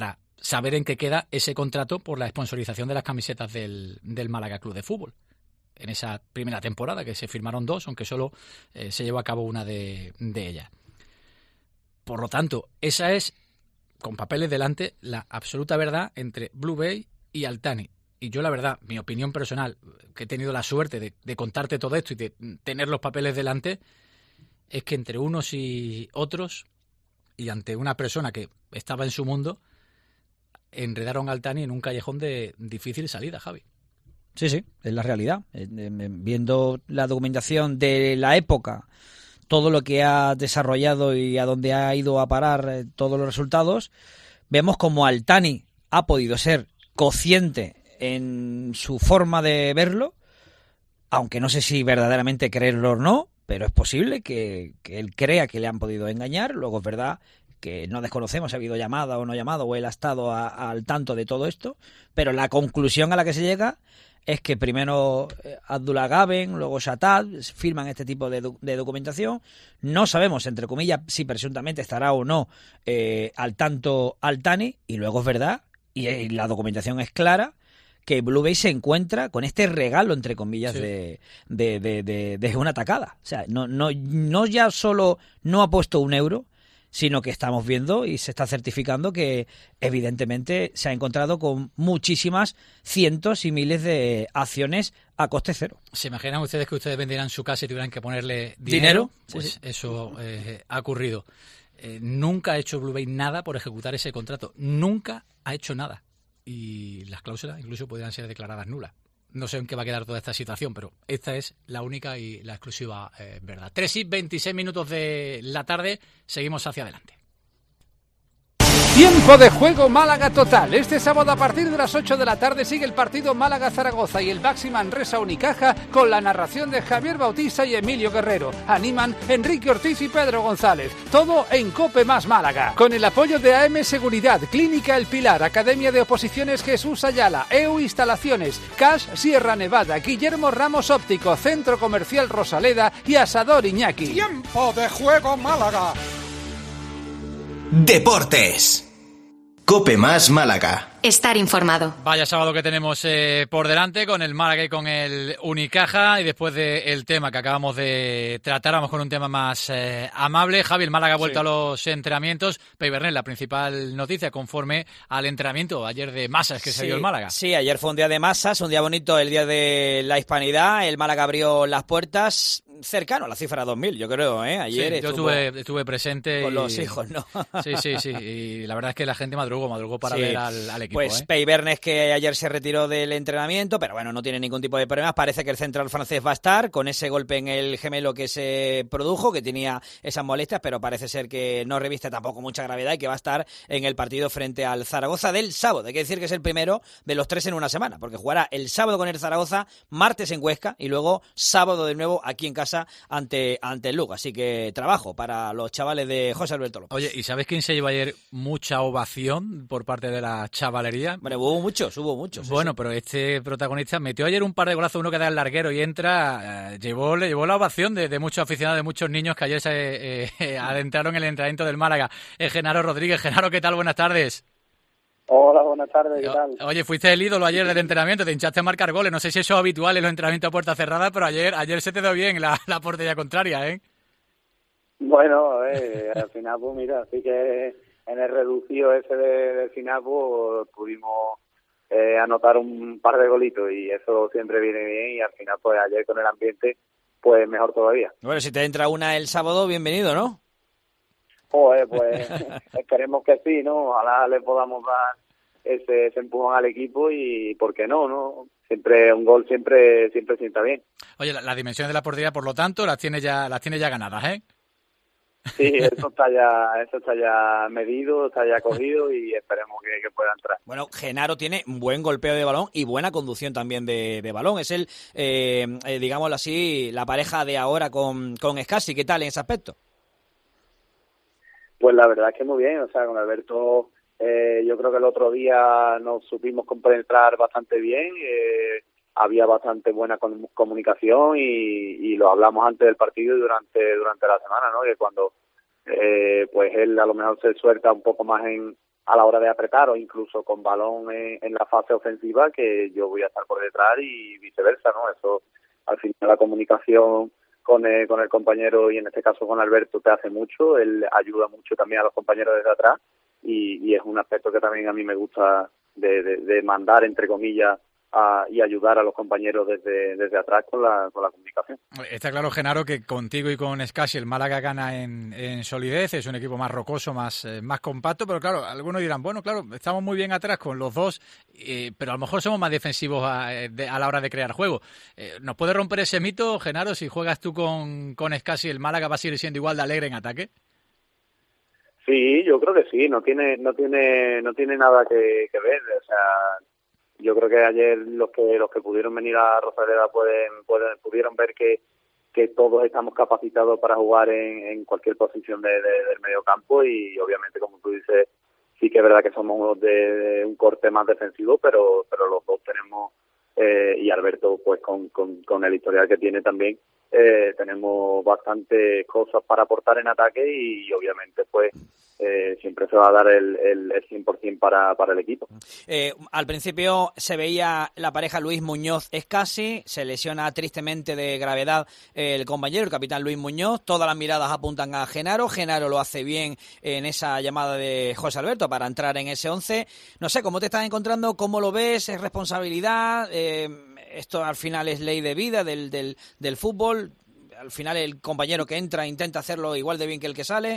Speaker 3: saber en qué queda ese contrato por la sponsorización de las camisetas del, del Málaga Club de Fútbol. En esa primera temporada, que se firmaron dos, aunque solo eh, se llevó a cabo una de, de ellas. Por lo tanto, esa es, con papeles delante, la absoluta verdad entre Blue Bay y Altani. Y yo, la verdad, mi opinión personal, que he tenido la suerte de, de contarte todo esto y de tener los papeles delante, es que entre unos y otros, y ante una persona que estaba en su mundo, enredaron a Altani en un callejón de difícil salida, Javi.
Speaker 4: Sí, sí, es la realidad. Viendo la documentación de la época, todo lo que ha desarrollado y a dónde ha ido a parar todos los resultados, vemos como Altani ha podido ser consciente en su forma de verlo, aunque no sé si verdaderamente creerlo o no, pero es posible que, que él crea que le han podido engañar. Luego es verdad que no desconocemos si ha habido llamada o no llamada, o él ha estado a, a, al tanto de todo esto, pero la conclusión a la que se llega es que primero Abdullah Gaben, luego Shatat firman este tipo de, do, de documentación. No sabemos, entre comillas, si presuntamente estará o no eh, al tanto Altani, y luego es verdad, y, y la documentación es clara, que Blue Bay se encuentra con este regalo, entre comillas, sí. de, de, de, de, de una atacada. O sea, no, no, no ya solo no ha puesto un euro, sino que estamos viendo y se está certificando que evidentemente se ha encontrado con muchísimas cientos y miles de acciones a coste cero.
Speaker 3: ¿Se imaginan ustedes que ustedes vendieran su casa y tuvieran que ponerle dinero?
Speaker 4: ¿Dinero?
Speaker 3: Pues
Speaker 4: sí, sí.
Speaker 3: eso eh, ha ocurrido. Eh, nunca ha hecho Blue Bay nada por ejecutar ese contrato. Nunca ha hecho nada. Y las cláusulas incluso podrían ser declaradas nulas. No sé en qué va a quedar toda esta situación, pero esta es la única y la exclusiva eh, verdad. tres y veintiséis minutos de la tarde, seguimos hacia adelante.
Speaker 7: Tiempo de juego Málaga total. Este sábado a partir de las ocho de la tarde sigue el partido Málaga-Zaragoza y el Baxi Manresa Unicaja con la narración de Javier Bautista y Emilio Guerrero. Animan Enrique Ortiz y Pedro González. Todo en Cope Más Málaga. Con el apoyo de A M Seguridad, Clínica El Pilar, Academia de Oposiciones Jesús Ayala, E U Instalaciones, Cash Sierra Nevada, Guillermo Ramos Óptico, Centro Comercial Rosaleda y Asador Iñaki.
Speaker 15: Tiempo de juego Málaga.
Speaker 1: Deportes. Cope Más Málaga.
Speaker 16: Estar informado.
Speaker 3: Vaya sábado que tenemos eh, por delante con el Málaga y con el Unicaja, y después del tema que acabamos de tratar, vamos con un tema más eh, amable. Javi, el Málaga ha vuelto sí. a los entrenamientos. Peibernet, la principal noticia conforme al entrenamiento ayer de masas que sí, se dio el Málaga.
Speaker 4: Sí, ayer fue un día de masas, un día bonito, el día de la Hispanidad. El Málaga abrió las puertas cercano a la cifra dos mil, yo creo, ¿eh? Ayer
Speaker 3: sí, yo estuve, estuve presente.
Speaker 4: Con
Speaker 3: y...
Speaker 4: los hijos, ¿no?
Speaker 3: Sí, sí, sí. Y la verdad es que la gente madrugó, madrugó para sí. ver al, al equipo.
Speaker 4: Pues
Speaker 3: ¿eh?
Speaker 4: Peibernes, que ayer se retiró del entrenamiento, pero bueno, no tiene ningún tipo de problemas. Parece que el central francés va a estar con ese golpe en el gemelo que se produjo, que tenía esas molestias, pero parece ser que no reviste tampoco mucha gravedad y que va a estar en el partido frente al Zaragoza del sábado. Hay que decir que es el primero de los tres en una semana, porque jugará el sábado con el Zaragoza, martes en Huesca y luego sábado de nuevo aquí en casa ante, ante el Lugo. Así que trabajo para los chavales de José Alberto López.
Speaker 3: Oye, ¿y sabes quién se llevó ayer mucha ovación por parte de la chavalería?
Speaker 4: Bueno, hubo muchos, hubo muchos.
Speaker 3: Bueno,
Speaker 4: sí.
Speaker 3: pero este protagonista metió ayer un par de golazos, uno que da el larguero y entra, eh, llevó, le llevó la ovación de, de muchos aficionados, de muchos niños que ayer se eh, eh, adentraron en el entrenamiento del Málaga. Eh, Genaro Rodríguez. Genaro, ¿qué tal? Buenas tardes.
Speaker 17: Hola, buenas tardes, ¿qué tal?
Speaker 3: Oye, fuiste el ídolo ayer del entrenamiento, te hinchaste a marcar goles. No sé si eso es habitual en los entrenamientos a puerta cerrada, pero ayer ayer se te dio bien la, la portería contraria, ¿eh?
Speaker 17: Bueno, eh, al final, pues mira, así que en el reducido ese de, del final, pues pudimos eh, anotar un par de golitos y eso siempre viene bien, y al final, pues ayer con el ambiente, pues mejor todavía.
Speaker 4: Bueno, si te entra una el sábado, bienvenido, ¿no?
Speaker 17: Joder, pues esperemos que sí, ¿no? Ojalá le podamos dar ese, ese empujón al equipo y, ¿por qué no, no? Siempre un gol siempre siempre sienta bien.
Speaker 3: Oye, las la dimensiones de la portería, por lo tanto, las tiene ya las tiene ya ganadas, ¿eh?
Speaker 17: Sí, eso está ya eso está ya medido, está ya cogido y esperemos que, que pueda entrar.
Speaker 4: Bueno, Genaro tiene un buen golpeo de balón y buena conducción también de, de balón. Es el, eh, eh, digámoslo así, la pareja de ahora con, con Escasi. ¿Qué tal en ese aspecto?
Speaker 17: Pues la verdad es que muy bien, o sea, con Alberto eh, yo creo que el otro día nos supimos compenetrar bastante bien, eh, había bastante buena comunicación y, y lo hablamos antes del partido y durante durante la semana, ¿no? Que cuando eh, pues él a lo mejor se suelta un poco más en, a la hora de apretar o incluso con balón en, en la fase ofensiva, que yo voy a estar por detrás y viceversa, ¿no? Eso, al final, la comunicación con el, con el compañero, y en este caso con Alberto, te hace mucho. Él ayuda mucho también a los compañeros desde atrás, y, y es un aspecto que también a mí me gusta de, de, de mandar, entre comillas, a, y ayudar a los compañeros desde, desde atrás con la, con la comunicación.
Speaker 3: Está claro, Genaro, que contigo y con Escasi el Málaga gana en, en solidez, es un equipo más rocoso, más, eh, más compacto, pero claro, algunos dirán, bueno, claro, estamos muy bien atrás con los dos, eh, pero a lo mejor somos más defensivos a, de, a la hora de crear juego. Eh, ¿Nos puede romper ese mito, Genaro, si juegas tú con, con Escasi, el Málaga va a seguir siendo igual de alegre en ataque?
Speaker 17: Sí, yo creo que sí, no tiene, no tiene, no tiene nada que, que ver, o sea, yo creo que ayer los que los que pudieron venir a Rosaleda pueden, pueden pudieron ver que, que todos estamos capacitados para jugar en, en cualquier posición de, de, del medio campo, y obviamente, como tú dices, sí que es verdad que somos de, de un corte más defensivo, pero pero los dos tenemos, eh, y Alberto pues con, con, con el historial que tiene también, eh, tenemos bastantes cosas para aportar en ataque, y, y obviamente pues Eh, siempre se va a dar el, el, el cien por ciento para, para el equipo.
Speaker 4: Eh, al principio se veía la pareja Luis Muñoz-Escasi, se lesiona tristemente de gravedad el compañero, el capitán Luis Muñoz, todas las miradas apuntan a Genaro, Genaro lo hace bien en esa llamada de José Alberto para entrar en ese once. No sé, ¿cómo te estás encontrando? ¿Cómo lo ves? ¿Es responsabilidad? Eh, ¿Esto al final es ley de vida del, del, del fútbol? ¿Al final el compañero que entra intenta hacerlo igual de bien que el que sale?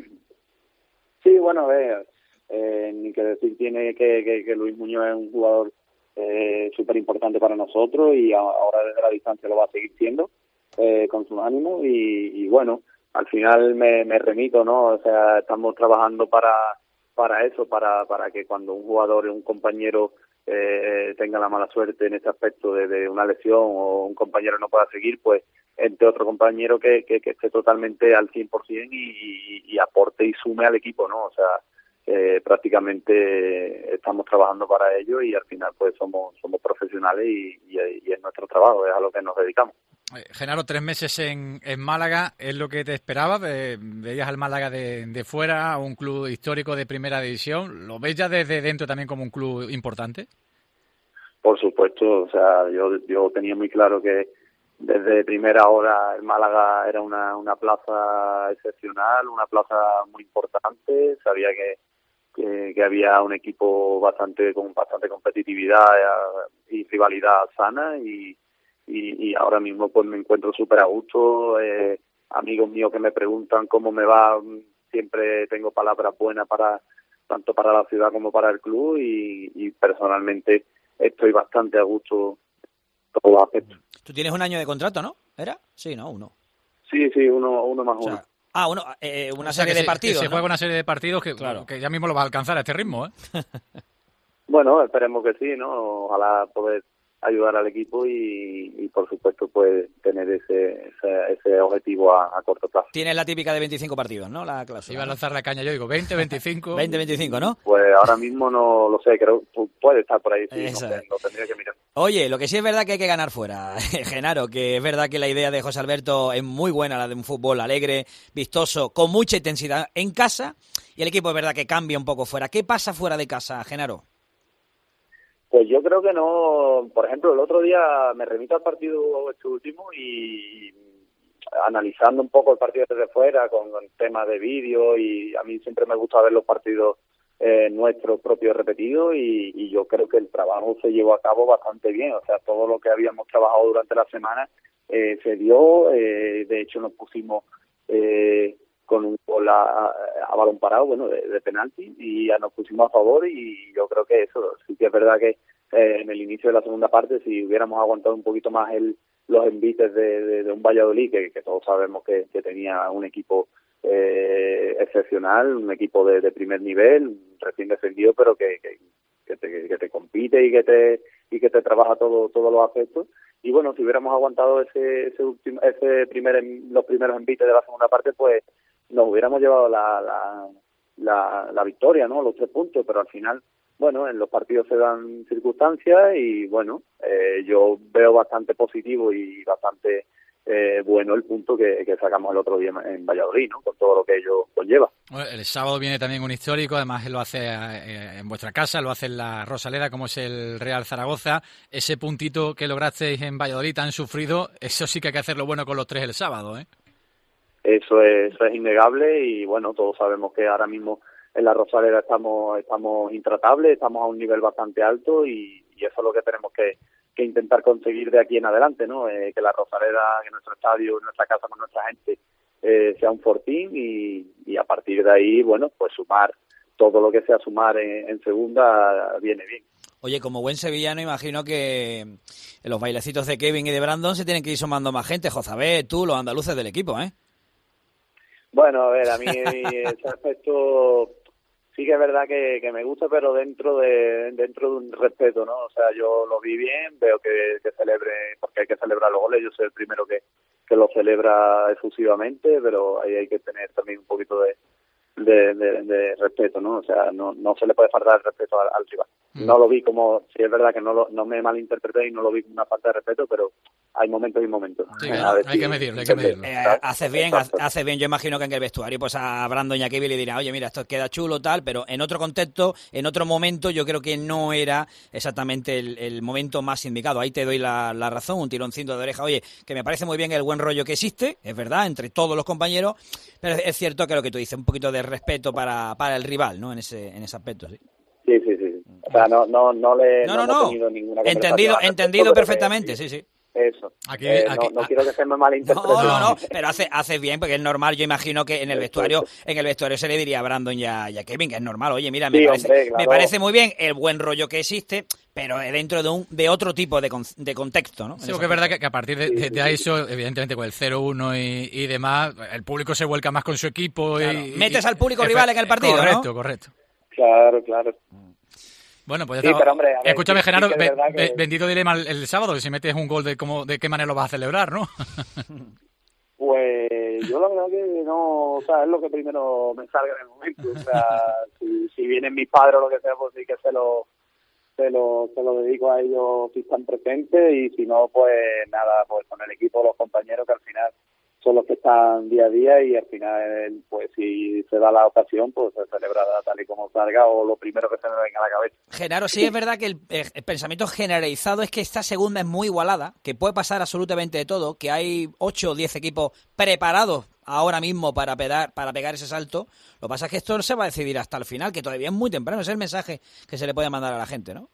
Speaker 17: Sí, bueno, a ver, eh, ni que decir tiene que, que, que Luis Muñoz es un jugador eh, súper importante para nosotros, y a, ahora desde la distancia lo va a seguir siendo, eh, con sus ánimos, y, y bueno, al final me, me remito, ¿no? O sea, estamos trabajando para para eso, para para que cuando un jugador, un compañero eh, tenga la mala suerte en este aspecto de, de una lesión, o un compañero no pueda seguir, pues entre otro compañero que, que, que esté totalmente al cien por ciento y, y, y aporte y sume al equipo, ¿no? O sea, eh, prácticamente estamos trabajando para ello, y al final pues somos somos profesionales, y, y, y es nuestro trabajo, es a lo que nos dedicamos.
Speaker 3: Eh, Genaro, tres meses en, en Málaga, ¿es lo que te esperabas? Eh, ¿Veías al Málaga de, de fuera, un club histórico de primera división? ¿Lo ves ya desde dentro también como un club importante?
Speaker 17: Por supuesto, o sea, yo, yo tenía muy claro que desde primera hora el Málaga era una, una plaza excepcional, una plaza muy importante. Sabía que, que, que había un equipo bastante con bastante competitividad y rivalidad sana, y, y, y ahora mismo pues me encuentro súper a gusto. Eh, amigos míos que me preguntan cómo me va, siempre tengo palabras buenas para tanto para la ciudad como para el club, y, y personalmente estoy bastante a gusto en todos los aspectos.
Speaker 4: Tú tienes un año de contrato, ¿no? ¿Era? Sí, ¿no? Uno.
Speaker 17: Sí, sí, uno, uno más uno.
Speaker 4: O sea, ah, uno, eh, una
Speaker 3: o sea,
Speaker 4: serie
Speaker 3: de
Speaker 4: se, partidos,
Speaker 3: Se
Speaker 4: ¿no?
Speaker 3: juega una serie de partidos que, claro, que ya mismo lo va a alcanzar a este ritmo, ¿eh?
Speaker 17: Bueno, esperemos que sí, ¿no? Ojalá poder ayudar al equipo y, y por supuesto, pues tener ese ese, ese objetivo a, a corto plazo.
Speaker 4: Tienes la típica de veinticinco partidos, ¿no? La cláusula.
Speaker 3: Iba a lanzar la caña yo, digo, veinte, veinticinco.
Speaker 4: veinte, veinticinco, ¿no?
Speaker 17: Pues ahora mismo no lo sé, creo que puede estar por ahí, sí, no sé, lo tendría que mirar.
Speaker 4: Oye, lo que sí es verdad que hay que ganar fuera, Genaro, que es verdad que la idea de José Alberto es muy buena, la de un fútbol alegre, vistoso, con mucha intensidad en casa, y el equipo es verdad que cambia un poco fuera. ¿Qué pasa fuera de casa, Genaro?
Speaker 17: Pues yo creo que no. Por ejemplo, el otro día me remito al partido este último, y analizando un poco el partido desde fuera con el tema de vídeo, y a mí siempre me gusta ver los partidos eh, nuestros propios repetidos, y, y yo creo que el trabajo se llevó a cabo bastante bien. O sea, todo lo que habíamos trabajado durante la semana eh, se dio. Eh, de hecho, nos pusimos eh, con un gol a, a balón parado, bueno, de, de penalti, y ya nos pusimos a favor, y yo creo que eso sí que es verdad que eh, en el inicio de la segunda parte, si hubiéramos aguantado un poquito más el los envites de, de, de un Valladolid, que, que todos sabemos que, que tenía un equipo eh, excepcional, un equipo de, de primer nivel, recién defendido, pero que, que, que, te, que te compite y que te y que te trabaja todo todos los aspectos. Y bueno, si hubiéramos aguantado ese ese último ese primer los primeros envites de la segunda parte, pues nos hubiéramos llevado la, la, la, la victoria, ¿no? Los tres puntos, pero al final, bueno, en los partidos se dan circunstancias, y bueno, eh, yo veo bastante positivo y bastante eh, bueno el punto que, que sacamos el otro día en Valladolid, ¿no? Con todo lo que ello conlleva.
Speaker 3: Bueno, el sábado viene también un histórico, además él lo hace eh, en vuestra casa, lo hace en la Rosaleda, como es el Real Zaragoza. Ese puntito que lograsteis en Valladolid tan sufrido, eso sí que hay que hacerlo bueno con los tres el sábado, ¿eh?
Speaker 17: Eso es, eso es innegable y bueno, todos sabemos que ahora mismo en la Rosaleda estamos estamos intratables, estamos a un nivel bastante alto y, y eso es lo que tenemos que, que intentar conseguir de aquí en adelante, ¿no? Eh, que la Rosaleda, que nuestro estadio, nuestra casa con nuestra gente eh, sea un fortín y, y a partir de ahí, bueno, pues sumar todo lo que sea sumar en, en segunda viene bien.
Speaker 4: Oye, como buen sevillano, imagino que en los bailecitos de Kevin y de Brandon se tienen que ir sumando más gente, Jozabé, tú, los andaluces del equipo, ¿eh?
Speaker 17: Bueno, a ver, a mí ese aspecto sí que es verdad que, que me gusta, pero dentro de dentro de un respeto, ¿no? O sea, yo lo vi bien, veo que, que celebre, porque hay que celebrar los goles, yo soy el primero que, que lo celebra efusivamente, pero ahí hay que tener también un poquito de, de, de, de respeto, ¿no? O sea, no, no se le puede faltar el respeto al, al rival. Mm. No lo vi como, sí es verdad que no lo, no me malinterpreté y no lo vi como una falta de respeto, pero hay momentos y momentos.
Speaker 3: Sí, eh, hay si, que medirlo, hay que medirlo.
Speaker 4: Eh, haces bien, haces bien. Yo imagino que en el vestuario pues a Brandon y a Kevin le dirá, oye, mira, esto queda chulo, tal, pero en otro contexto, en otro momento, yo creo que no era exactamente el, el momento más indicado. Ahí te doy la, la razón, un tironcito de oreja. Oye, que me parece muy bien el buen rollo que existe, es verdad, entre todos los compañeros, pero es cierto que lo que tú dices, un poquito de respeto para, para el rival, ¿no? En ese, en ese aspecto, sí.
Speaker 17: Sí, sí, sí. O sea, no, no, no le
Speaker 4: no, no, no, no.
Speaker 17: tenido ninguna
Speaker 4: entendido, entendido perfectamente, sí, sí.
Speaker 17: Eso.
Speaker 3: Aquí,
Speaker 17: eh,
Speaker 3: aquí,
Speaker 17: no, no quiero que se me malinterprete.
Speaker 4: No, no, no, pero hace, hace bien, porque es normal. Yo imagino que en el vestuario en el vestuario se le diría a Brandon y a, y a Kevin, que es normal. Oye, mira, me,
Speaker 17: sí,
Speaker 4: parece,
Speaker 17: hombre, claro.
Speaker 4: me parece muy bien el buen rollo que existe, pero dentro de un de otro tipo de, con, de contexto, ¿no?
Speaker 3: Sí, porque es verdad que, que a partir de, de, de ahí, eso, evidentemente, con el cero uno y, y demás, el público se vuelca más con su equipo.
Speaker 4: Claro.
Speaker 3: Y,
Speaker 4: Metes
Speaker 3: y,
Speaker 4: al público
Speaker 3: y,
Speaker 4: rival en el partido,
Speaker 3: correcto,
Speaker 4: ¿no?
Speaker 3: Correcto, correcto.
Speaker 17: Claro, claro.
Speaker 3: Bueno, pues ya
Speaker 17: sí,
Speaker 3: está.
Speaker 17: Pero, hombre, a ver,
Speaker 3: escúchame,
Speaker 17: sí,
Speaker 3: Genaro,
Speaker 17: sí
Speaker 3: be,
Speaker 17: que...
Speaker 3: be, bendito dilema el, el sábado, que si metes un gol, de cómo, de qué manera lo vas a celebrar, ¿no?
Speaker 17: Pues yo la verdad que no, o sea, es lo que primero me salga en el momento. O sea, si, si vienen mis padres o lo que sea, pues sí que se lo, se lo, se lo dedico a ellos si están presentes y si no, pues nada, pues con el equipo, los compañeros que al final son los que están día a día y al final, pues si se da la ocasión, pues se celebra tal y como salga o lo primero que se me venga a la cabeza.
Speaker 4: Genaro, sí es verdad que el, el pensamiento generalizado es que esta segunda es muy igualada, que puede pasar absolutamente de todo, que hay ocho o diez equipos preparados ahora mismo para pegar, para pegar ese salto. Lo que pasa es que esto no se va a decidir hasta el final, que todavía es muy temprano, ese es el mensaje que se le puede mandar a la gente, ¿no?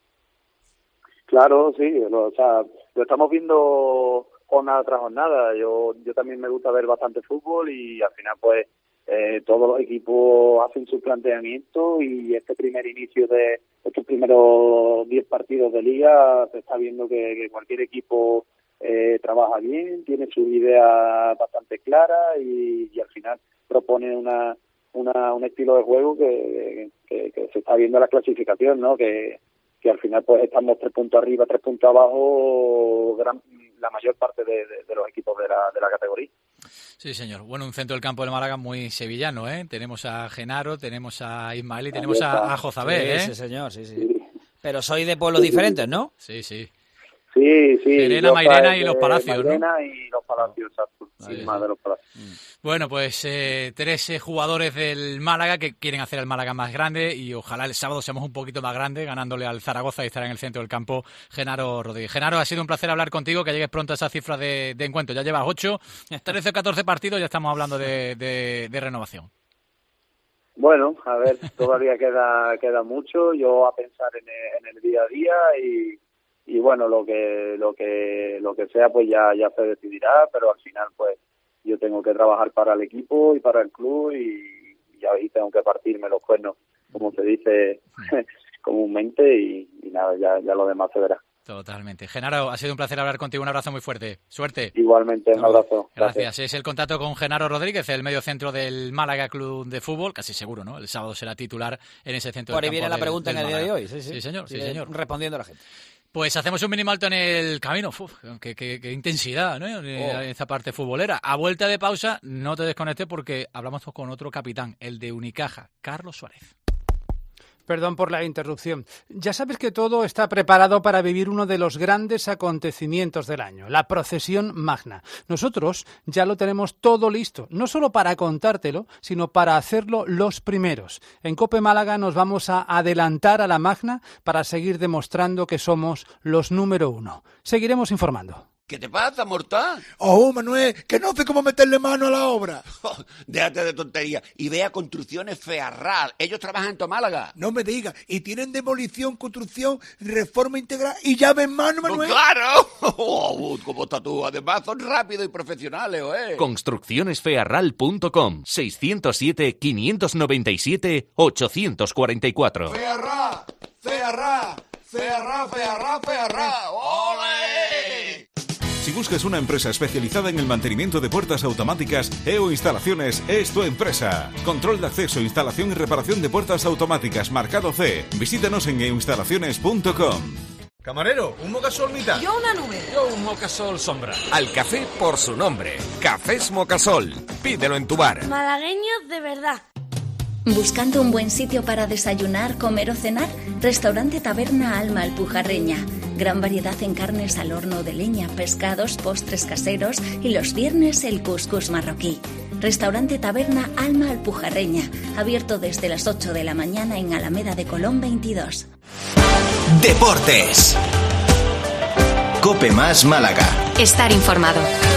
Speaker 17: Claro, sí, lo, o sea, lo estamos viendo jornada tras jornada. Yo yo también me gusta ver bastante fútbol y al final pues eh, todos los equipos hacen su planteamiento y este primer inicio de estos primeros diez partidos de liga se está viendo que, que cualquier equipo eh, trabaja bien, tiene su idea bastante clara y, y al final propone una, una un estilo de juego que, que, que se está viendo en la clasificación, ¿no? Que que al final pues estamos tres puntos arriba, tres puntos abajo, gran, la mayor parte de, de, de los equipos de la, de la categoría.
Speaker 3: Sí, señor. Bueno, un centro del campo del Málaga muy sevillano, ¿eh? Tenemos a Genaro, tenemos a Ismael y tenemos a, a Jozabé,
Speaker 4: sí,
Speaker 3: ¿eh?
Speaker 4: Sí, señor, sí, sí. sí. Pero sois de pueblos diferentes, ¿no?
Speaker 3: Sí, sí.
Speaker 17: Sí, sí.
Speaker 3: Serena, Mairena y los Palacios, ¿no?
Speaker 17: Mairena y los Palacios, exacto. Sí, sí, más de los Palacios.
Speaker 3: Bueno, pues eh, tres eh, jugadores del Málaga que quieren hacer al Málaga más grande y ojalá el sábado seamos un poquito más grandes, ganándole al Zaragoza y estar en el centro del campo Genaro Rodríguez. Genaro, ha sido un placer hablar contigo, que llegues pronto a esa cifra de, de encuentro. Ya llevas ocho, trece o catorce partidos, ya estamos hablando de, de, de renovación.
Speaker 17: Bueno, a ver, todavía queda queda mucho. Yo a pensar en el, en el día a día y... y bueno, lo que lo que lo que sea pues ya ya se decidirá, pero al final pues yo tengo que trabajar para el equipo y para el club y, y ahí tengo que partirme los cuernos, como se dice comúnmente y, y nada, ya ya lo demás se verá.
Speaker 3: Totalmente. Genaro, ha sido un placer hablar contigo, un abrazo muy fuerte. Suerte.
Speaker 17: Igualmente, un abrazo.
Speaker 3: Gracias. Gracias. Es el contacto con Genaro Rodríguez, el mediocentro del Málaga Club de Fútbol, casi seguro, ¿no? El sábado será titular en ese centro
Speaker 4: Por
Speaker 3: del
Speaker 4: ahí
Speaker 3: campo
Speaker 4: viene la
Speaker 3: del,
Speaker 4: pregunta
Speaker 3: del
Speaker 4: en el
Speaker 3: Málaga.
Speaker 4: día de hoy. Sí, sí.
Speaker 3: Sí, señor, sí,
Speaker 4: sí,
Speaker 3: señor.
Speaker 4: Respondiendo a la gente.
Speaker 3: Pues hacemos un mínimo alto en el camino. Uf, qué, qué, qué intensidad, ¿no? En oh. esta parte futbolera. A vuelta de pausa, no te desconectes porque hablamos con otro capitán, el de Unicaja, Carlos Suárez.
Speaker 7: Perdón por la interrupción. Ya sabes que todo está preparado para vivir uno de los grandes acontecimientos del año, la procesión magna. Nosotros ya lo tenemos todo listo, no solo para contártelo, sino para hacerlo los primeros. En COPE Málaga nos vamos a adelantar a la magna para seguir demostrando que somos los número uno. Seguiremos informando.
Speaker 16: ¿Qué te pasa, mortal?
Speaker 18: Oh, Manuel, que no sé cómo meterle mano a la obra.
Speaker 16: Oh, déjate de tonterías y ve a Construcciones Fearral. Ellos trabajan en tu Málaga.
Speaker 18: No me digas. Y tienen demolición, construcción, reforma integral y llave en mano, Manuel.
Speaker 16: ¡Oh, claro! Oh, ¿cómo estás tú? Además son rápidos y profesionales, ¿eh?
Speaker 11: construcciones fearral punto com seiscientos siete, quinientos noventa y siete, ochocientos cuarenta y cuatro.
Speaker 16: Fearral, Fearral, Fearral, Fearral, Fearral. ¡Ole!
Speaker 19: Si buscas una empresa especializada en el mantenimiento de puertas automáticas, E O Instalaciones es tu empresa. Control de acceso, instalación y reparación de puertas automáticas marcado C. Visítanos en e o instalaciones punto com.
Speaker 20: Camarero, un mocasol mitad.
Speaker 9: Yo una nube.
Speaker 20: Yo un mocasol sombra.
Speaker 21: Al café por su nombre. Cafés Mocasol. Pídelo en tu bar.
Speaker 22: Malagueños de verdad.
Speaker 23: ¿Buscando un buen sitio para desayunar, comer o cenar? Restaurante Taberna Alma Alpujarreña. Gran variedad en carnes al horno de leña, pescados, postres caseros y los viernes el cuscús marroquí. Restaurante Taberna Alma Alpujarreña. Abierto desde las ocho de la mañana en Alameda de Colón veintidós.
Speaker 1: Deportes. COPE Más Málaga.
Speaker 24: Estar informado.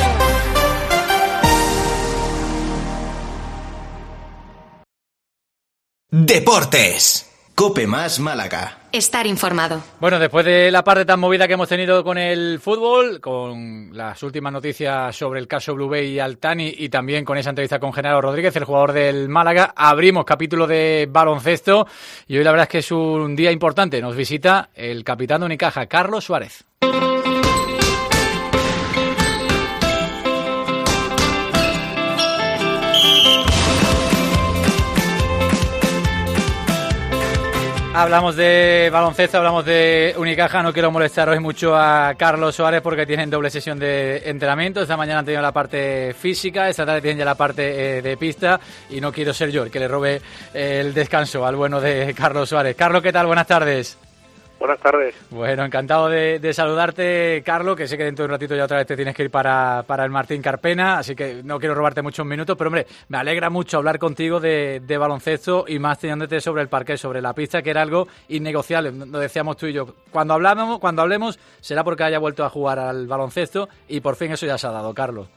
Speaker 1: Deportes. COPE Más Málaga.
Speaker 24: Estar informado.
Speaker 3: Bueno, después de la parte tan movida que hemos tenido con el fútbol, con las últimas noticias sobre el caso Blue Bay y Altani y también con esa entrevista con Genaro Rodríguez, el jugador del Málaga, abrimos capítulo de baloncesto y hoy la verdad es que es un día importante. Nos visita el capitán de Unicaja, Carlos Suárez. Hablamos de baloncesto, hablamos de Unicaja. No quiero molestar hoy mucho a Carlos Suárez porque tienen doble sesión de entrenamiento. Esta mañana han tenido la parte física, esta tarde tienen ya la parte eh, de pista y no quiero ser yo el que le robe eh, el descanso al bueno de Carlos Suárez. Carlos, ¿qué tal? Buenas tardes.
Speaker 25: Buenas tardes.
Speaker 3: Bueno, encantado de, de saludarte, Carlos, que sé que dentro de un ratito ya otra vez te tienes que ir para, para el Martín Carpena, así que no quiero robarte muchos minutos, pero hombre, me alegra mucho hablar contigo de, de baloncesto y más teniéndote sobre el parqué, sobre la pista, que era algo innegociable, lo decíamos tú y yo. Cuando hablamos, cuando hablemos será porque haya vuelto a jugar al baloncesto y por fin eso ya se ha dado, Carlos.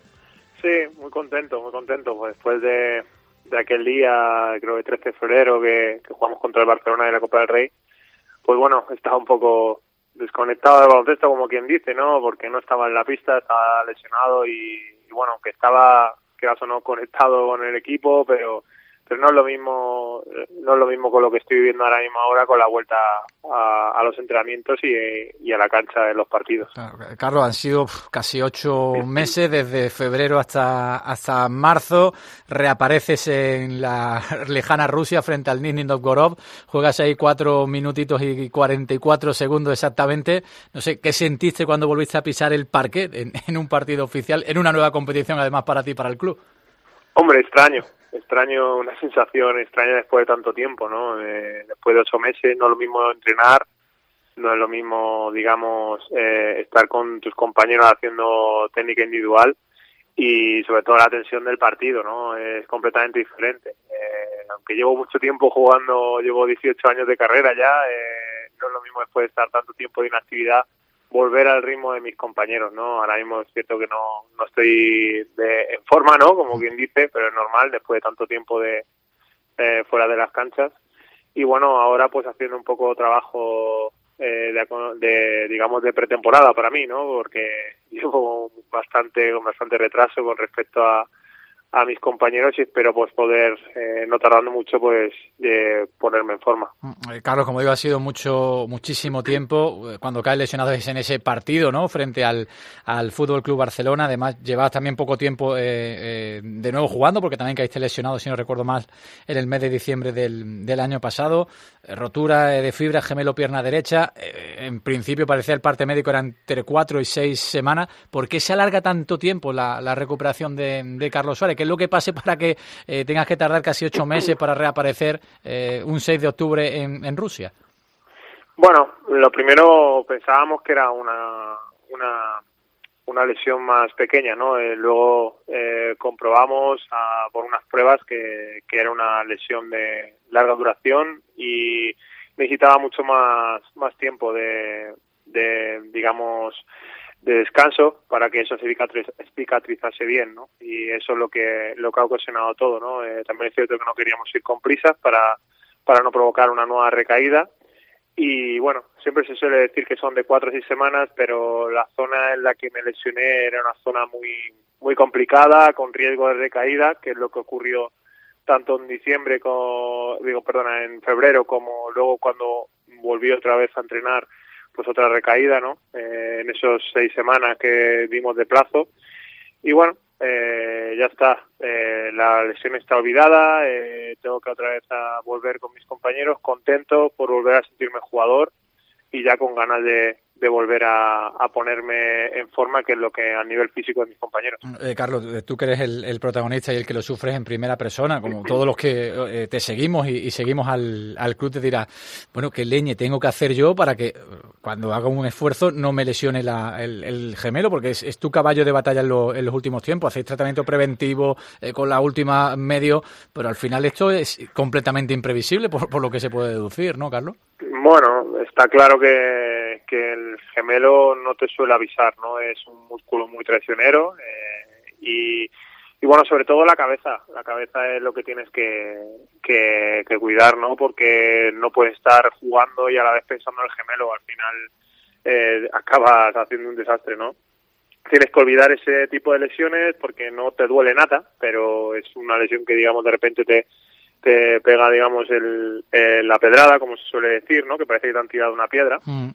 Speaker 25: Sí, muy contento, muy contento, pues después de, de aquel día, creo que trece de febrero, que, que jugamos contra el Barcelona en la Copa del Rey. Pues bueno, estaba un poco desconectado del baloncesto, como quien dice, ¿no? Porque no estaba en la pista, estaba lesionado y, y bueno, que estaba, que o no, conectado con el equipo, pero pero no es lo mismo, no es lo mismo con lo que estoy viviendo ahora mismo ahora con la vuelta a, a los entrenamientos y, y a la cancha de los partidos.
Speaker 3: Claro, Carlos, han sido casi ocho meses, desde febrero hasta hasta marzo. Reapareces en la lejana Rusia frente al Nizhny Novgorod, juegas ahí cuatro minutitos y cuarenta y cuatro segundos exactamente. No sé, ¿qué sentiste cuando volviste a pisar el parquet en, en un partido oficial, en una nueva competición además para ti y para el club?
Speaker 25: Hombre, extraño. Extraño, una sensación extraña después de tanto tiempo, ¿no? Eh, después de ocho meses, no es lo mismo entrenar, no es lo mismo, digamos, eh, estar con tus compañeros haciendo técnica individual y sobre todo la tensión del partido, ¿no? Es completamente diferente. Eh, aunque llevo mucho tiempo jugando, llevo dieciocho años de carrera ya, eh, no es lo mismo después de estar tanto tiempo de inactividad volver al ritmo de mis compañeros, ¿no? Ahora mismo es cierto que no no estoy de, en forma, ¿no? Como quien dice, pero es normal después de tanto tiempo de eh, fuera de las canchas. Y bueno, ahora pues haciendo un poco de trabajo eh, de, de, digamos, de pretemporada para mí, ¿no? Porque llevo bastante, con bastante retraso con respecto a a mis compañeros y espero pues poder, eh, no tardando mucho, pues de ponerme en forma.
Speaker 3: Carlos, como digo, ha sido mucho muchísimo tiempo. Cuando caes lesionado es en ese partido, ¿no? Frente al, al Fútbol Club Barcelona. Además, llevabas también poco tiempo eh, eh, de nuevo jugando, porque también caíste lesionado, si no recuerdo mal, en el mes de diciembre del, del año pasado. Eh, rotura de fibra, gemelo, pierna derecha. Eh, en principio parecía el parte médico era entre cuatro y seis semanas. ¿Por qué se alarga tanto tiempo la, la recuperación de, de Carlos Suárez? ¿Qué es lo que pase para que eh, tengas que tardar casi ocho meses para reaparecer eh, un seis de octubre en, en Rusia?
Speaker 25: Bueno, lo primero pensábamos que era una una, una lesión más pequeña, ¿no? Eh, luego eh, comprobamos a, por unas pruebas que, que era una lesión de larga duración y necesitaba mucho más más tiempo de, de digamos, de descanso para que eso se cicatriz, cicatrizase bien, ¿no? Y eso es lo que lo que ha ocasionado todo, ¿no? Eh, también es cierto que no queríamos ir con prisas para para no provocar una nueva recaída. Y bueno, siempre se suele decir que son de cuatro o seis semanas, pero la zona en la que me lesioné era una zona muy muy complicada, con riesgo de recaída, que es lo que ocurrió tanto en diciembre, como, digo, perdona, en febrero, como luego cuando volví otra vez a entrenar, pues otra recaída, ¿no? Eh, en esos seis semanas que dimos de plazo. Y bueno, eh, ya está, eh, la lesión está olvidada, eh, tengo que otra vez a volver con mis compañeros, contento por volver a sentirme jugador y ya con ganas de, de volver a, a ponerme en forma, que es lo que a nivel físico de mis compañeros.
Speaker 3: Eh, Carlos, tú que eres el, el protagonista y el que lo sufres en primera persona, como todos los que eh, te seguimos y, y seguimos al, al club, te dirás, bueno, ¿qué leñe tengo que hacer yo para que cuando haga un esfuerzo no me lesione la, el, el gemelo? Porque es, es tu caballo de batalla en, lo, en los últimos tiempos, hacéis tratamiento preventivo eh, con la última medio, pero al final esto es completamente imprevisible por, por lo que se puede deducir, ¿no, Carlos?
Speaker 25: Bueno, está claro que, que el gemelo no te suele avisar, ¿no? Es un músculo muy traicionero eh, y, y bueno, sobre todo la cabeza. La cabeza es lo que tienes que, que, que cuidar, ¿no? Porque no puedes estar jugando y a la vez pensando en el gemelo. Al final eh, acabas haciendo un desastre, ¿no? Tienes que olvidar ese tipo de lesiones porque no te duele nada, pero es una lesión que, digamos, de repente te te pega, digamos, el, el, la pedrada, como se suele decir, ¿no? Que parece que te han tirado una piedra. Mm.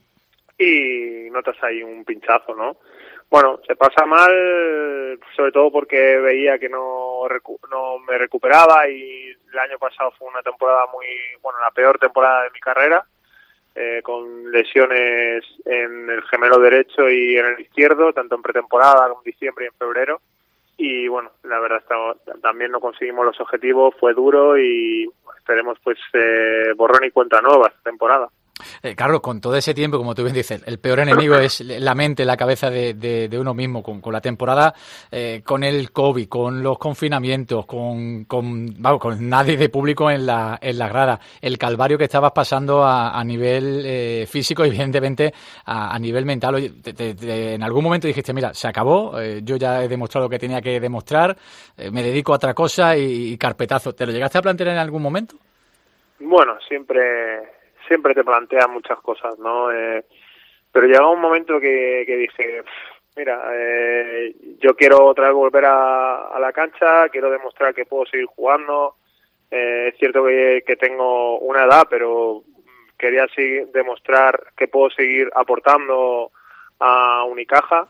Speaker 25: Y notas ahí un pinchazo, ¿no? Bueno, se pasa mal, sobre todo porque veía que no, recu- no me recuperaba y el año pasado fue una temporada muy, bueno, la peor temporada de mi carrera, eh, con lesiones en el gemelo derecho y en el izquierdo, tanto en pretemporada como en diciembre y en febrero. Y bueno, la verdad estamos, también no conseguimos los objetivos, fue duro y esperemos pues eh, borrón y cuenta nueva esta temporada.
Speaker 3: Eh, Carlos, con todo ese tiempo, como tú bien dices, el peor enemigo es la mente, la cabeza de, de, de uno mismo, con, con la temporada, eh, con el COVID, con los confinamientos, con, con, vamos, con nadie de público en la, en la grada, el calvario que estabas pasando a, a nivel eh, físico y evidentemente a, a nivel mental. Oye, te, te, te, en algún momento dijiste, mira, se acabó, eh, yo ya he demostrado lo que tenía que demostrar, eh, me dedico a otra cosa y, y carpetazo. ¿Te lo llegaste a plantear en algún momento?
Speaker 25: Bueno, siempre... siempre te plantean muchas cosas, ¿no? Eh, pero llegó un momento que, que dije, mira, eh, yo quiero otra vez volver a, a la cancha, quiero demostrar que puedo seguir jugando. Eh, es cierto que, que tengo una edad, pero quería seguir, demostrar que puedo seguir aportando a Unicaja.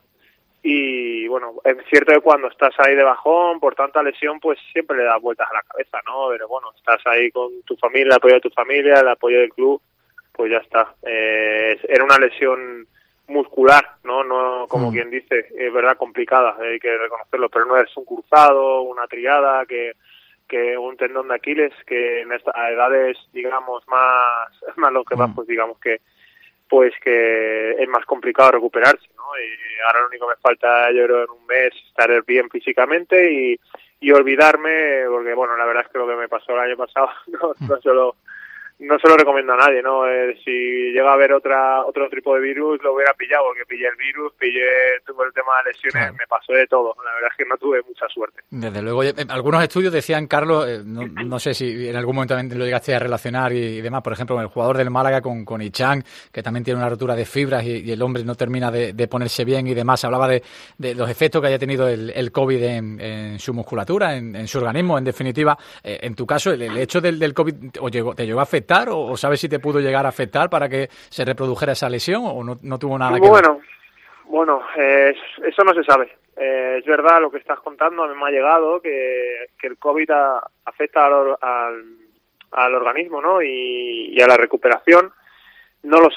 Speaker 25: Y bueno, es cierto que cuando estás ahí de bajón por tanta lesión, pues siempre le das vueltas a la cabeza, ¿no? Pero bueno, estás ahí con tu familia, el apoyo de tu familia, el apoyo del club, pues ya está. Eh, era una lesión muscular, ¿no? No, como mm. quien dice, es verdad, complicada, hay que reconocerlo, pero no es un cruzado, una triada, que que un tendón de Aquiles, que en estas edades, digamos, más, más longevas, mm. pues digamos que pues que es más complicado recuperarse, ¿no? Y ahora lo único que me falta, yo creo, en un mes estar bien físicamente y, y olvidarme, porque bueno, la verdad es que lo que me pasó el año pasado no, no solo no se lo recomiendo a nadie, ¿no? Eh, si llega a haber otra otro tipo de virus, lo hubiera pillado, porque pillé el virus, pillé, tuve el tema de lesiones, claro. Me pasó de todo. La verdad es que no tuve mucha suerte.
Speaker 3: Desde luego, algunos estudios decían, Carlos, eh, no, no sé si en algún momento también lo llegaste a relacionar y, y demás, por ejemplo, el jugador del Málaga con, con Ichan, que también tiene una rotura de fibras y, y el hombre no termina de, de ponerse bien y demás. Hablaba de, de los efectos que haya tenido el, el COVID en, en su musculatura, en, en su organismo, en definitiva. Eh, en tu caso, el, el hecho del, del COVID ¿o llegó, te llegó a afectar? ¿O, o sabes si te pudo llegar a afectar para que se reprodujera esa lesión o no, no tuvo nada que
Speaker 25: bueno,
Speaker 3: ver?
Speaker 25: Bueno, eh, eso no se sabe. Eh, es verdad lo que estás contando, a mí me ha llegado que, que el COVID a, afecta al, al, al organismo, ¿no? Y, y a la recuperación. No lo sé,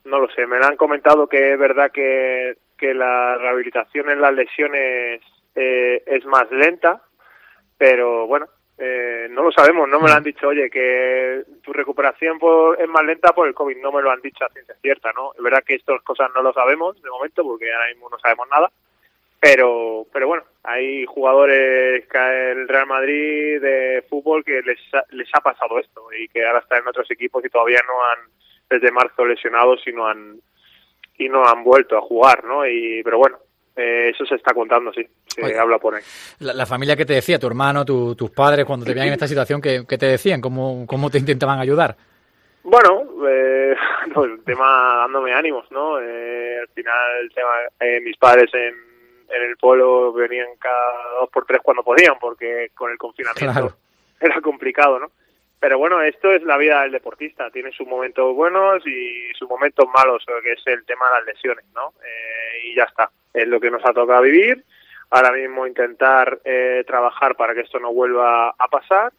Speaker 25: no lo sé, me han comentado que es verdad que, que la rehabilitación en las lesiones eh, es más lenta, pero bueno, eh, no lo sabemos, no me lo han dicho, oye, que tu recuperación por, es más lenta por el COVID, no me lo han dicho a ciencia cierta, ¿no? Es verdad que estas cosas no lo sabemos de momento, porque ahora mismo no sabemos nada, pero pero bueno, hay jugadores que el Real Madrid de fútbol que les ha, les ha pasado esto y que ahora están en otros equipos y todavía no han, desde marzo, lesionados y no han y no han vuelto a jugar, ¿no? Y pero bueno, eh, eso se está contando, sí, se Oye, habla por ahí.
Speaker 3: La, la familia que te decía, tu hermano, tu, tus padres, cuando te veían en esta situación, ¿qué, qué te decían? ¿Cómo, cómo te intentaban ayudar?
Speaker 25: Bueno, eh, no, el tema dándome ánimos, ¿no? Eh, al final, el tema, eh, mis padres en en el pueblo venían cada dos por tres cuando podían, porque con el confinamiento claro. era complicado, ¿no? Pero bueno, esto es la vida del deportista, tiene sus momentos buenos y sus momentos malos, que es el tema de las lesiones, ¿no? Eh, y ya está, es lo que nos ha tocado vivir, ahora mismo intentar eh, trabajar para que esto no vuelva a pasar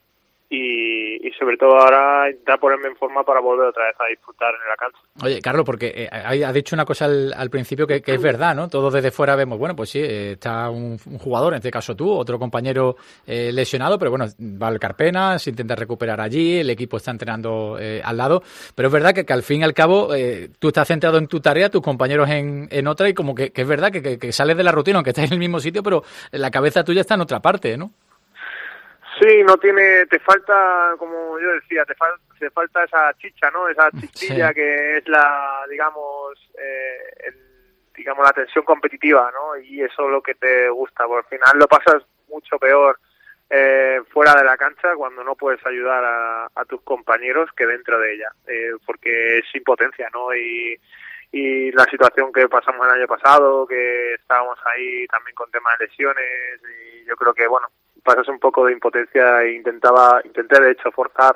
Speaker 25: y, y sobre todo ahora intentar ponerme en forma para volver otra vez a disfrutar en la cancha.
Speaker 3: Oye, Carlos, porque eh, has dicho una cosa al, al principio que, que es verdad, ¿no? Todos desde fuera vemos, bueno, pues sí, eh, está un, un jugador, en este caso tú, otro compañero eh, lesionado, pero bueno, va al Carpena, se intenta recuperar allí, el equipo está entrenando eh, al lado, pero es verdad que, que al fin y al cabo eh, tú estás centrado en tu tarea, tus compañeros en, en otra y como que, que es verdad que, que, que sales de la rutina, aunque estás en el mismo sitio, pero la cabeza tuya está en otra parte, ¿no?
Speaker 25: Sí, no tiene, te falta, como yo decía, te, fal, te falta esa chicha, ¿no? Esa chichilla sí. que es la, digamos, eh, el, digamos la tensión competitiva, ¿no? Y eso es lo que te gusta, porque al final lo pasas mucho peor eh, fuera de la cancha cuando no puedes ayudar a, a tus compañeros que dentro de ella, eh, porque es impotencia, ¿no? Y, y la situación que pasamos el año pasado, que estábamos ahí también con temas de lesiones, y yo creo que, bueno, pasas un poco de impotencia e intentaba, intenté de hecho forzar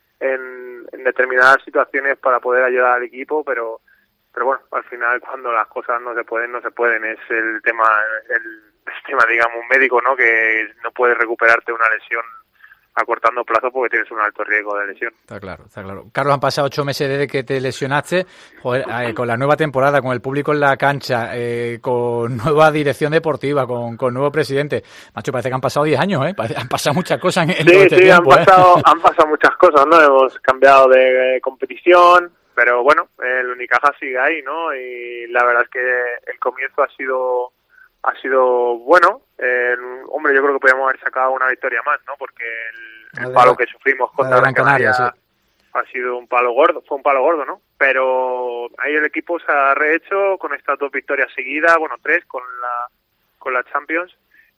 Speaker 25: en, en determinadas situaciones para poder ayudar al equipo, pero pero bueno, al final cuando las cosas no se pueden, no se pueden, es el tema, el, el tema digamos médico, ¿no? Que no puedes recuperarte una lesión acortando plazo porque tienes un alto riesgo de lesión.
Speaker 3: Está claro, está claro. Carlos, han pasado ocho meses desde que te lesionaste, joder, eh, con la nueva temporada, con el público en la cancha, eh, con nueva dirección deportiva, con, con nuevo presidente. Macho, parece que han pasado diez años, ¿eh? Han pasado muchas cosas en, en
Speaker 25: sí,
Speaker 3: todo este
Speaker 25: sí,
Speaker 3: tiempo.
Speaker 25: han pasado,
Speaker 3: ¿eh?
Speaker 25: han pasado muchas cosas, ¿no? Hemos cambiado de eh, competición, pero bueno, el Unicaja sigue ahí, ¿no? Y la verdad es que el comienzo ha sido ha sido bueno. Eh, hombre, yo creo que podríamos haber sacado una victoria más, ¿no? Porque el, el palo que sufrimos contra Gran Canaria, Canaria sí. ha sido un palo gordo, fue un palo gordo, ¿no? Pero ahí el equipo se ha rehecho con estas dos victorias seguidas, bueno, tres con la con la Champions,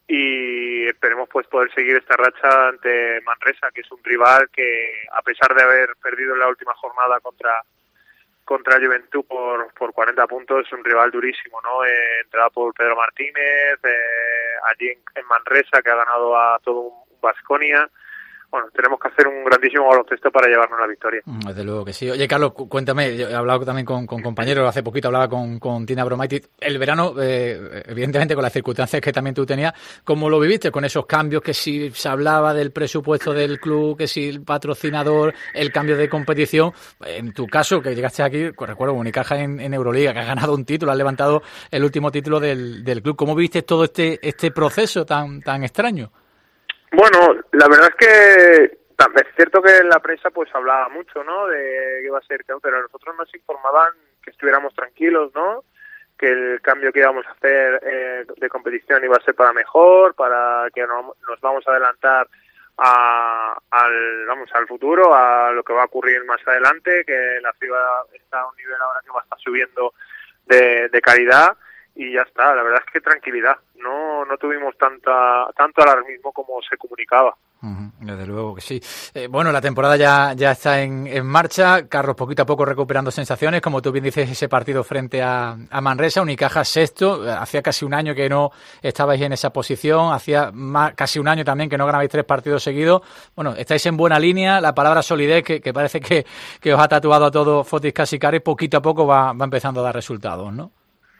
Speaker 25: y esperemos pues poder seguir esta racha ante Manresa, que es un rival que, a pesar de haber perdido en la última jornada contra contra Juventud por por cuarenta puntos, es un rival durísimo, ¿no? Eh, entrado por Pedro Martínez, eh, allí en, en Manresa, que ha ganado a todo un Baskonia. Bueno, tenemos que hacer un grandísimo baloncesto para llevarnos la victoria.
Speaker 3: Desde luego que sí. Oye, Carlos, cuéntame, yo he hablado también con, con compañeros, hace poquito hablaba con, con Tina Bromaitis. El verano, eh, evidentemente con las circunstancias que también tú tenías, ¿cómo lo viviste? Con esos cambios, que si se hablaba del presupuesto del club, que si el patrocinador, el cambio de competición. En tu caso, que llegaste aquí, recuerdo, Unicaja en, en Euroliga, que has ganado un título, has levantado el último título del, del club. ¿Cómo viste todo este, este proceso tan, tan extraño?
Speaker 25: Bueno, la verdad es que es cierto que en la prensa pues hablaba mucho, ¿no? De que iba a ser, pero a nosotros nos informaban que estuviéramos tranquilos, ¿no? Que el cambio que íbamos a hacer eh, de competición iba a ser para mejor, para que no, nos vamos a adelantar a, al vamos al futuro, a lo que va a ocurrir más adelante, que la ciudad está a un nivel ahora que va a estar subiendo de, de calidad. Y ya está, la verdad es que tranquilidad, no no tuvimos tanta tanto alarmismo como se comunicaba.
Speaker 3: Uh-huh, desde luego que sí. Eh, bueno, la temporada ya ya está en, en marcha, Carlos poquito a poco recuperando sensaciones, como tú bien dices, ese partido frente a, a Manresa, Unicaja sexto, hacía casi un año que no estabais en esa posición, hacía más, casi un año también que no ganabais tres partidos seguidos. Bueno, estáis en buena línea, la palabra solidez que, que parece que, que os ha tatuado a todos Fotis Kasikaris, poquito a poco va, va empezando a dar resultados, ¿no?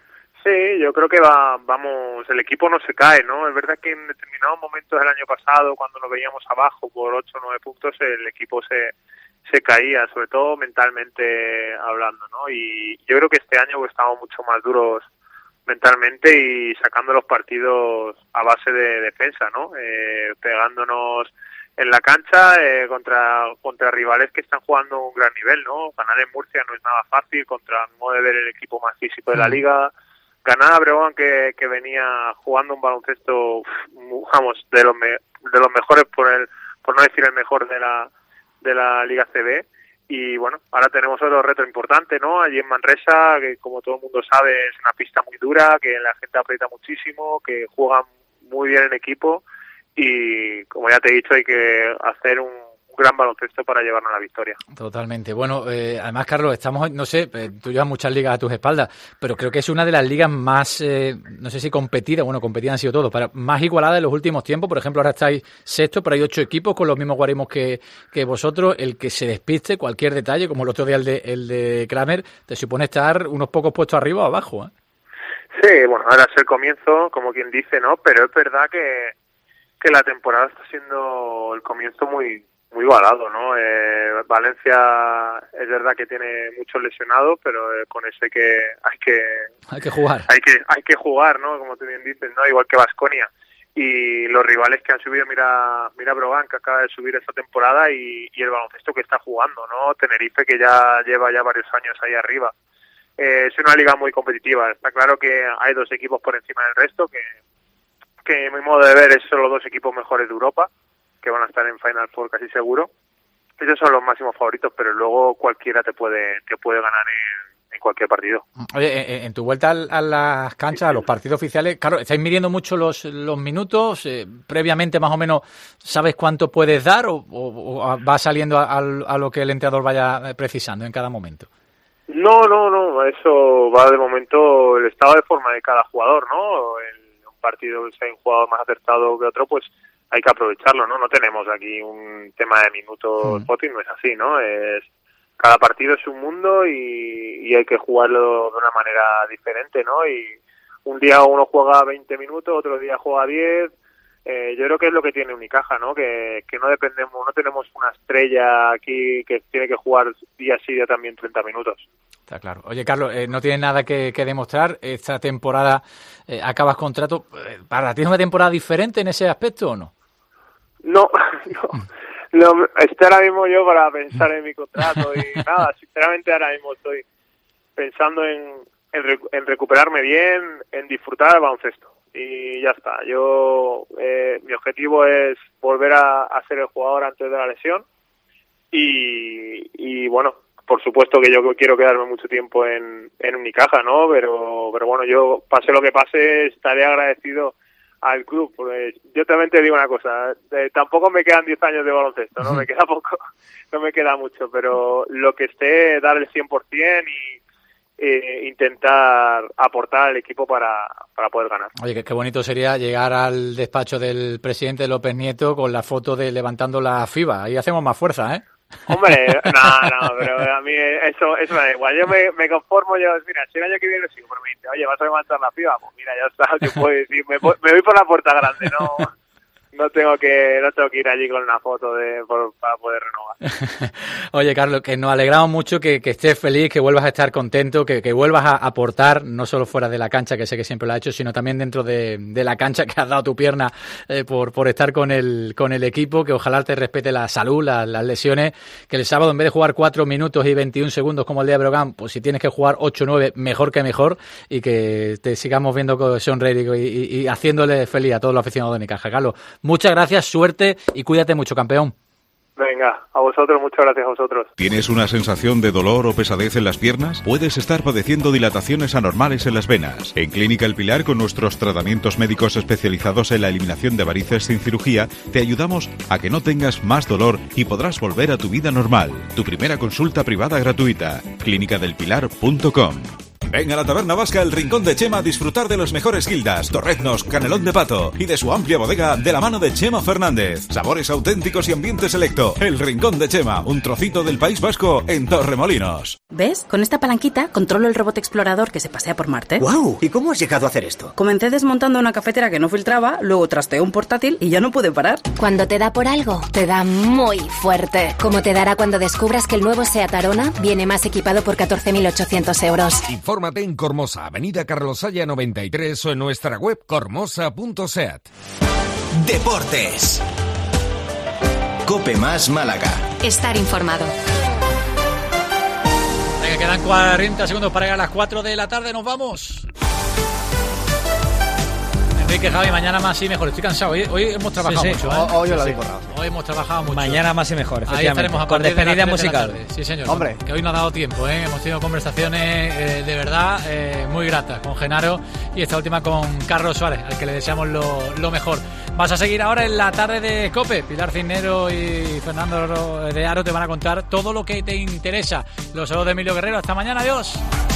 Speaker 25: Sí, yo creo que va, vamos, el equipo no se cae, ¿no? Es verdad que en determinados momentos del año pasado, cuando nos veíamos abajo por ocho o nueve puntos, el equipo se, se caía, sobre todo mentalmente hablando, ¿no? Y yo creo que este año pues, estamos mucho más duros mentalmente y sacando los partidos a base de defensa, ¿no? Eh, pegándonos en la cancha eh, contra contra rivales que están jugando un gran nivel, ¿no? Ganar en Murcia no es nada fácil contra no de ver el equipo más físico de la liga. Ganar a Breogán que, que venía jugando un baloncesto, vamos, de los me, de los mejores por el por no decir el mejor de la de la Liga C B. Y bueno, ahora tenemos otro reto importante, ¿no? Allí en Manresa, que como todo el mundo sabe es una pista muy dura, que la gente aprieta muchísimo, que juegan muy bien en equipo y como ya te he dicho hay que hacer un, un gran baloncesto para llevarnos a la victoria.
Speaker 3: Totalmente. Bueno, eh, además Carlos, estamos, no sé, eh, tú llevas muchas ligas a tus espaldas, pero creo que es una de las ligas más, eh, no sé si competida, bueno, competida han sido todos, pero más igualada en los últimos tiempos. Por ejemplo, ahora estáis sexto, pero hay ocho equipos con los mismos guarismos que, que vosotros. El que se despiste, cualquier detalle, como el otro día el de, el de Kramer, te supone estar unos pocos puestos arriba o abajo, ¿eh?
Speaker 25: Sí, bueno, ahora es el comienzo, como quien dice, ¿no? Pero es verdad que que la temporada está siendo el comienzo muy muy igualado, ¿no? Eh, Valencia es verdad que tiene muchos lesionados, pero eh, con eso hay que hay que
Speaker 3: hay que jugar,
Speaker 25: hay que hay que jugar, ¿no? Como tú bien dices, ¿no? Igual que Baskonia y los rivales que han subido, mira mira Breogán que acaba de subir esta temporada y, y el baloncesto que está jugando, ¿no? Tenerife que ya lleva ya varios años ahí arriba. Eh, es una liga muy competitiva. Está claro que hay dos equipos por encima del resto que que a mi modo de ver son los dos equipos mejores de Europa, que van a estar en Final Four casi seguro. Ellos son los máximos favoritos, pero luego cualquiera te puede te puede ganar en, en cualquier partido.
Speaker 3: Oye, en tu vuelta a las canchas, a los partidos oficiales, claro, ¿estáis midiendo mucho los, los minutos? Eh, previamente más o menos, ¿sabes cuánto puedes dar o, o, o va saliendo a, a lo que el entrenador vaya precisando en cada momento?
Speaker 25: No, no, no, eso va de momento el estado de forma de cada jugador, ¿no? El, partido si hay un jugador más acertado que otro, pues hay que aprovecharlo, ¿no? No tenemos aquí un tema de minutos, Poti, no es así, ¿no? Es cada partido es un mundo y, y hay que jugarlo de una manera diferente, ¿no? Y un día uno juega veinte minutos, otro día juega diez. Eh, yo creo que es lo que tiene Unicaja, ¿no? Que, que no dependemos, no tenemos una estrella aquí que tiene que jugar día sí día también treinta minutos.
Speaker 3: Está claro. Oye, Carlos, eh, no tienes nada que, que demostrar. Esta temporada eh, acabas contrato. ¿Para ti es una temporada diferente en ese aspecto o no?
Speaker 25: No, no. no estoy ahora mismo yo para pensar en mi contrato y nada, sinceramente ahora mismo estoy pensando en, en, rec- en recuperarme bien, en disfrutar del baloncesto. Y ya está. Yo eh, mi objetivo es volver a, a ser el jugador antes de la lesión y, y bueno, por supuesto que yo quiero quedarme mucho tiempo en, en Unicaja, ¿no? Pero, pero bueno, yo pase lo que pase estaré agradecido al club. Porque yo también te digo una cosa, eh, tampoco me quedan diez años de baloncesto, ¿no? Me queda poco, no me queda mucho, pero lo que esté, dar el cien por ciento y Eh, intentar aportar al equipo para, para poder ganar.
Speaker 3: Oye, qué, qué bonito sería llegar al despacho del presidente López Nieto con la foto de levantando la FIBA. Ahí hacemos más fuerza, ¿eh?
Speaker 25: Hombre, no, no, pero a mí eso, eso me da igual. Yo me, me conformo, yo, mira, si el año que viene sigo, pero me dice, oye, ¿vas a levantar la FIBA? Pues mira, ya está, yo puedo decir, me, me voy por la puerta grande, no... No tengo que no tengo que ir allí con una foto de por, para poder renovar.
Speaker 3: Oye, Carlos, que nos alegramos mucho que, que estés feliz, que vuelvas a estar contento, que, que vuelvas a aportar, no solo fuera de la cancha, que sé que siempre lo has hecho, sino también dentro de, de la cancha, que has dado tu pierna eh, por, por estar con el, con el equipo, que ojalá te respete la salud, la, las lesiones, que el sábado en vez de jugar cuatro minutos y veintiún segundos como el día de Breogán, pues si tienes que jugar ocho o nueve, mejor que mejor, y que te sigamos viendo con sonreír y, y, y haciéndole feliz a todos los aficionados de Unicaja. Carlos, muchas gracias, suerte y cuídate mucho, campeón.
Speaker 25: Venga, a vosotros, muchas gracias a vosotros.
Speaker 19: ¿Tienes una sensación de dolor o pesadez en las piernas? Puedes estar padeciendo dilataciones anormales en las venas. En Clínica El Pilar, con nuestros tratamientos médicos especializados en la eliminación de varices sin cirugía, te ayudamos a que no tengas más dolor y podrás volver a tu vida normal. Tu primera consulta privada gratuita. clínica del pilar punto com. Ven a la Taberna Vasca El Rincón de Chema a disfrutar de los mejores guildas, torreznos, canelón de pato y de su amplia bodega de la mano de Chema Fernández. Sabores auténticos y ambiente selecto. El Rincón de Chema, un trocito del País Vasco en Torremolinos.
Speaker 2: ¿Ves? Con esta palanquita controlo el robot explorador que se pasea por Marte.
Speaker 6: ¡Guau! ¿Y cómo has llegado a hacer esto?
Speaker 2: Comencé desmontando una cafetera que no filtraba, luego trasteé un portátil y ya no pude parar.
Speaker 24: Cuando te da por algo, te da muy fuerte. Como te dará cuando descubras que el nuevo SEAT Arona viene más equipado por catorce mil ochocientos euros.
Speaker 21: Infórmate en Cormosa, Avenida Carlos Haya noventa y tres o en nuestra web cormosa punto seat.
Speaker 1: Deportes. Cope Más Málaga.
Speaker 24: Estar informado.
Speaker 3: Venga, quedan cuarenta segundos para llegar a las cuatro de la tarde. Nos vamos. Enrique, Javi, mañana más y mejor. Estoy cansado. Hoy, hoy hemos trabajado
Speaker 4: Sí, sí.
Speaker 3: mucho. ¿eh?
Speaker 5: Hoy, hoy yo la
Speaker 3: Sí,
Speaker 5: vi corrado.
Speaker 3: Hoy hemos trabajado mucho.
Speaker 4: Mañana más y mejor,
Speaker 3: Ahí
Speaker 4: efectivamente.
Speaker 3: estaremos a
Speaker 4: Con
Speaker 3: partir de las
Speaker 4: despedida
Speaker 3: tres de la
Speaker 4: musical.
Speaker 3: tarde. Sí, señor.
Speaker 5: Hombre.
Speaker 3: Que hoy no ha dado tiempo, ¿eh? Hemos tenido conversaciones eh, de verdad eh, muy gratas con Genaro y esta última con Carlos Suárez, al que le deseamos lo, lo mejor. Vas a seguir ahora en la tarde de COPE. Pilar Cisnero y Fernando de Aro te van a contar todo lo que te interesa. Los saludos de Emilio Guerrero. Hasta mañana. Adiós.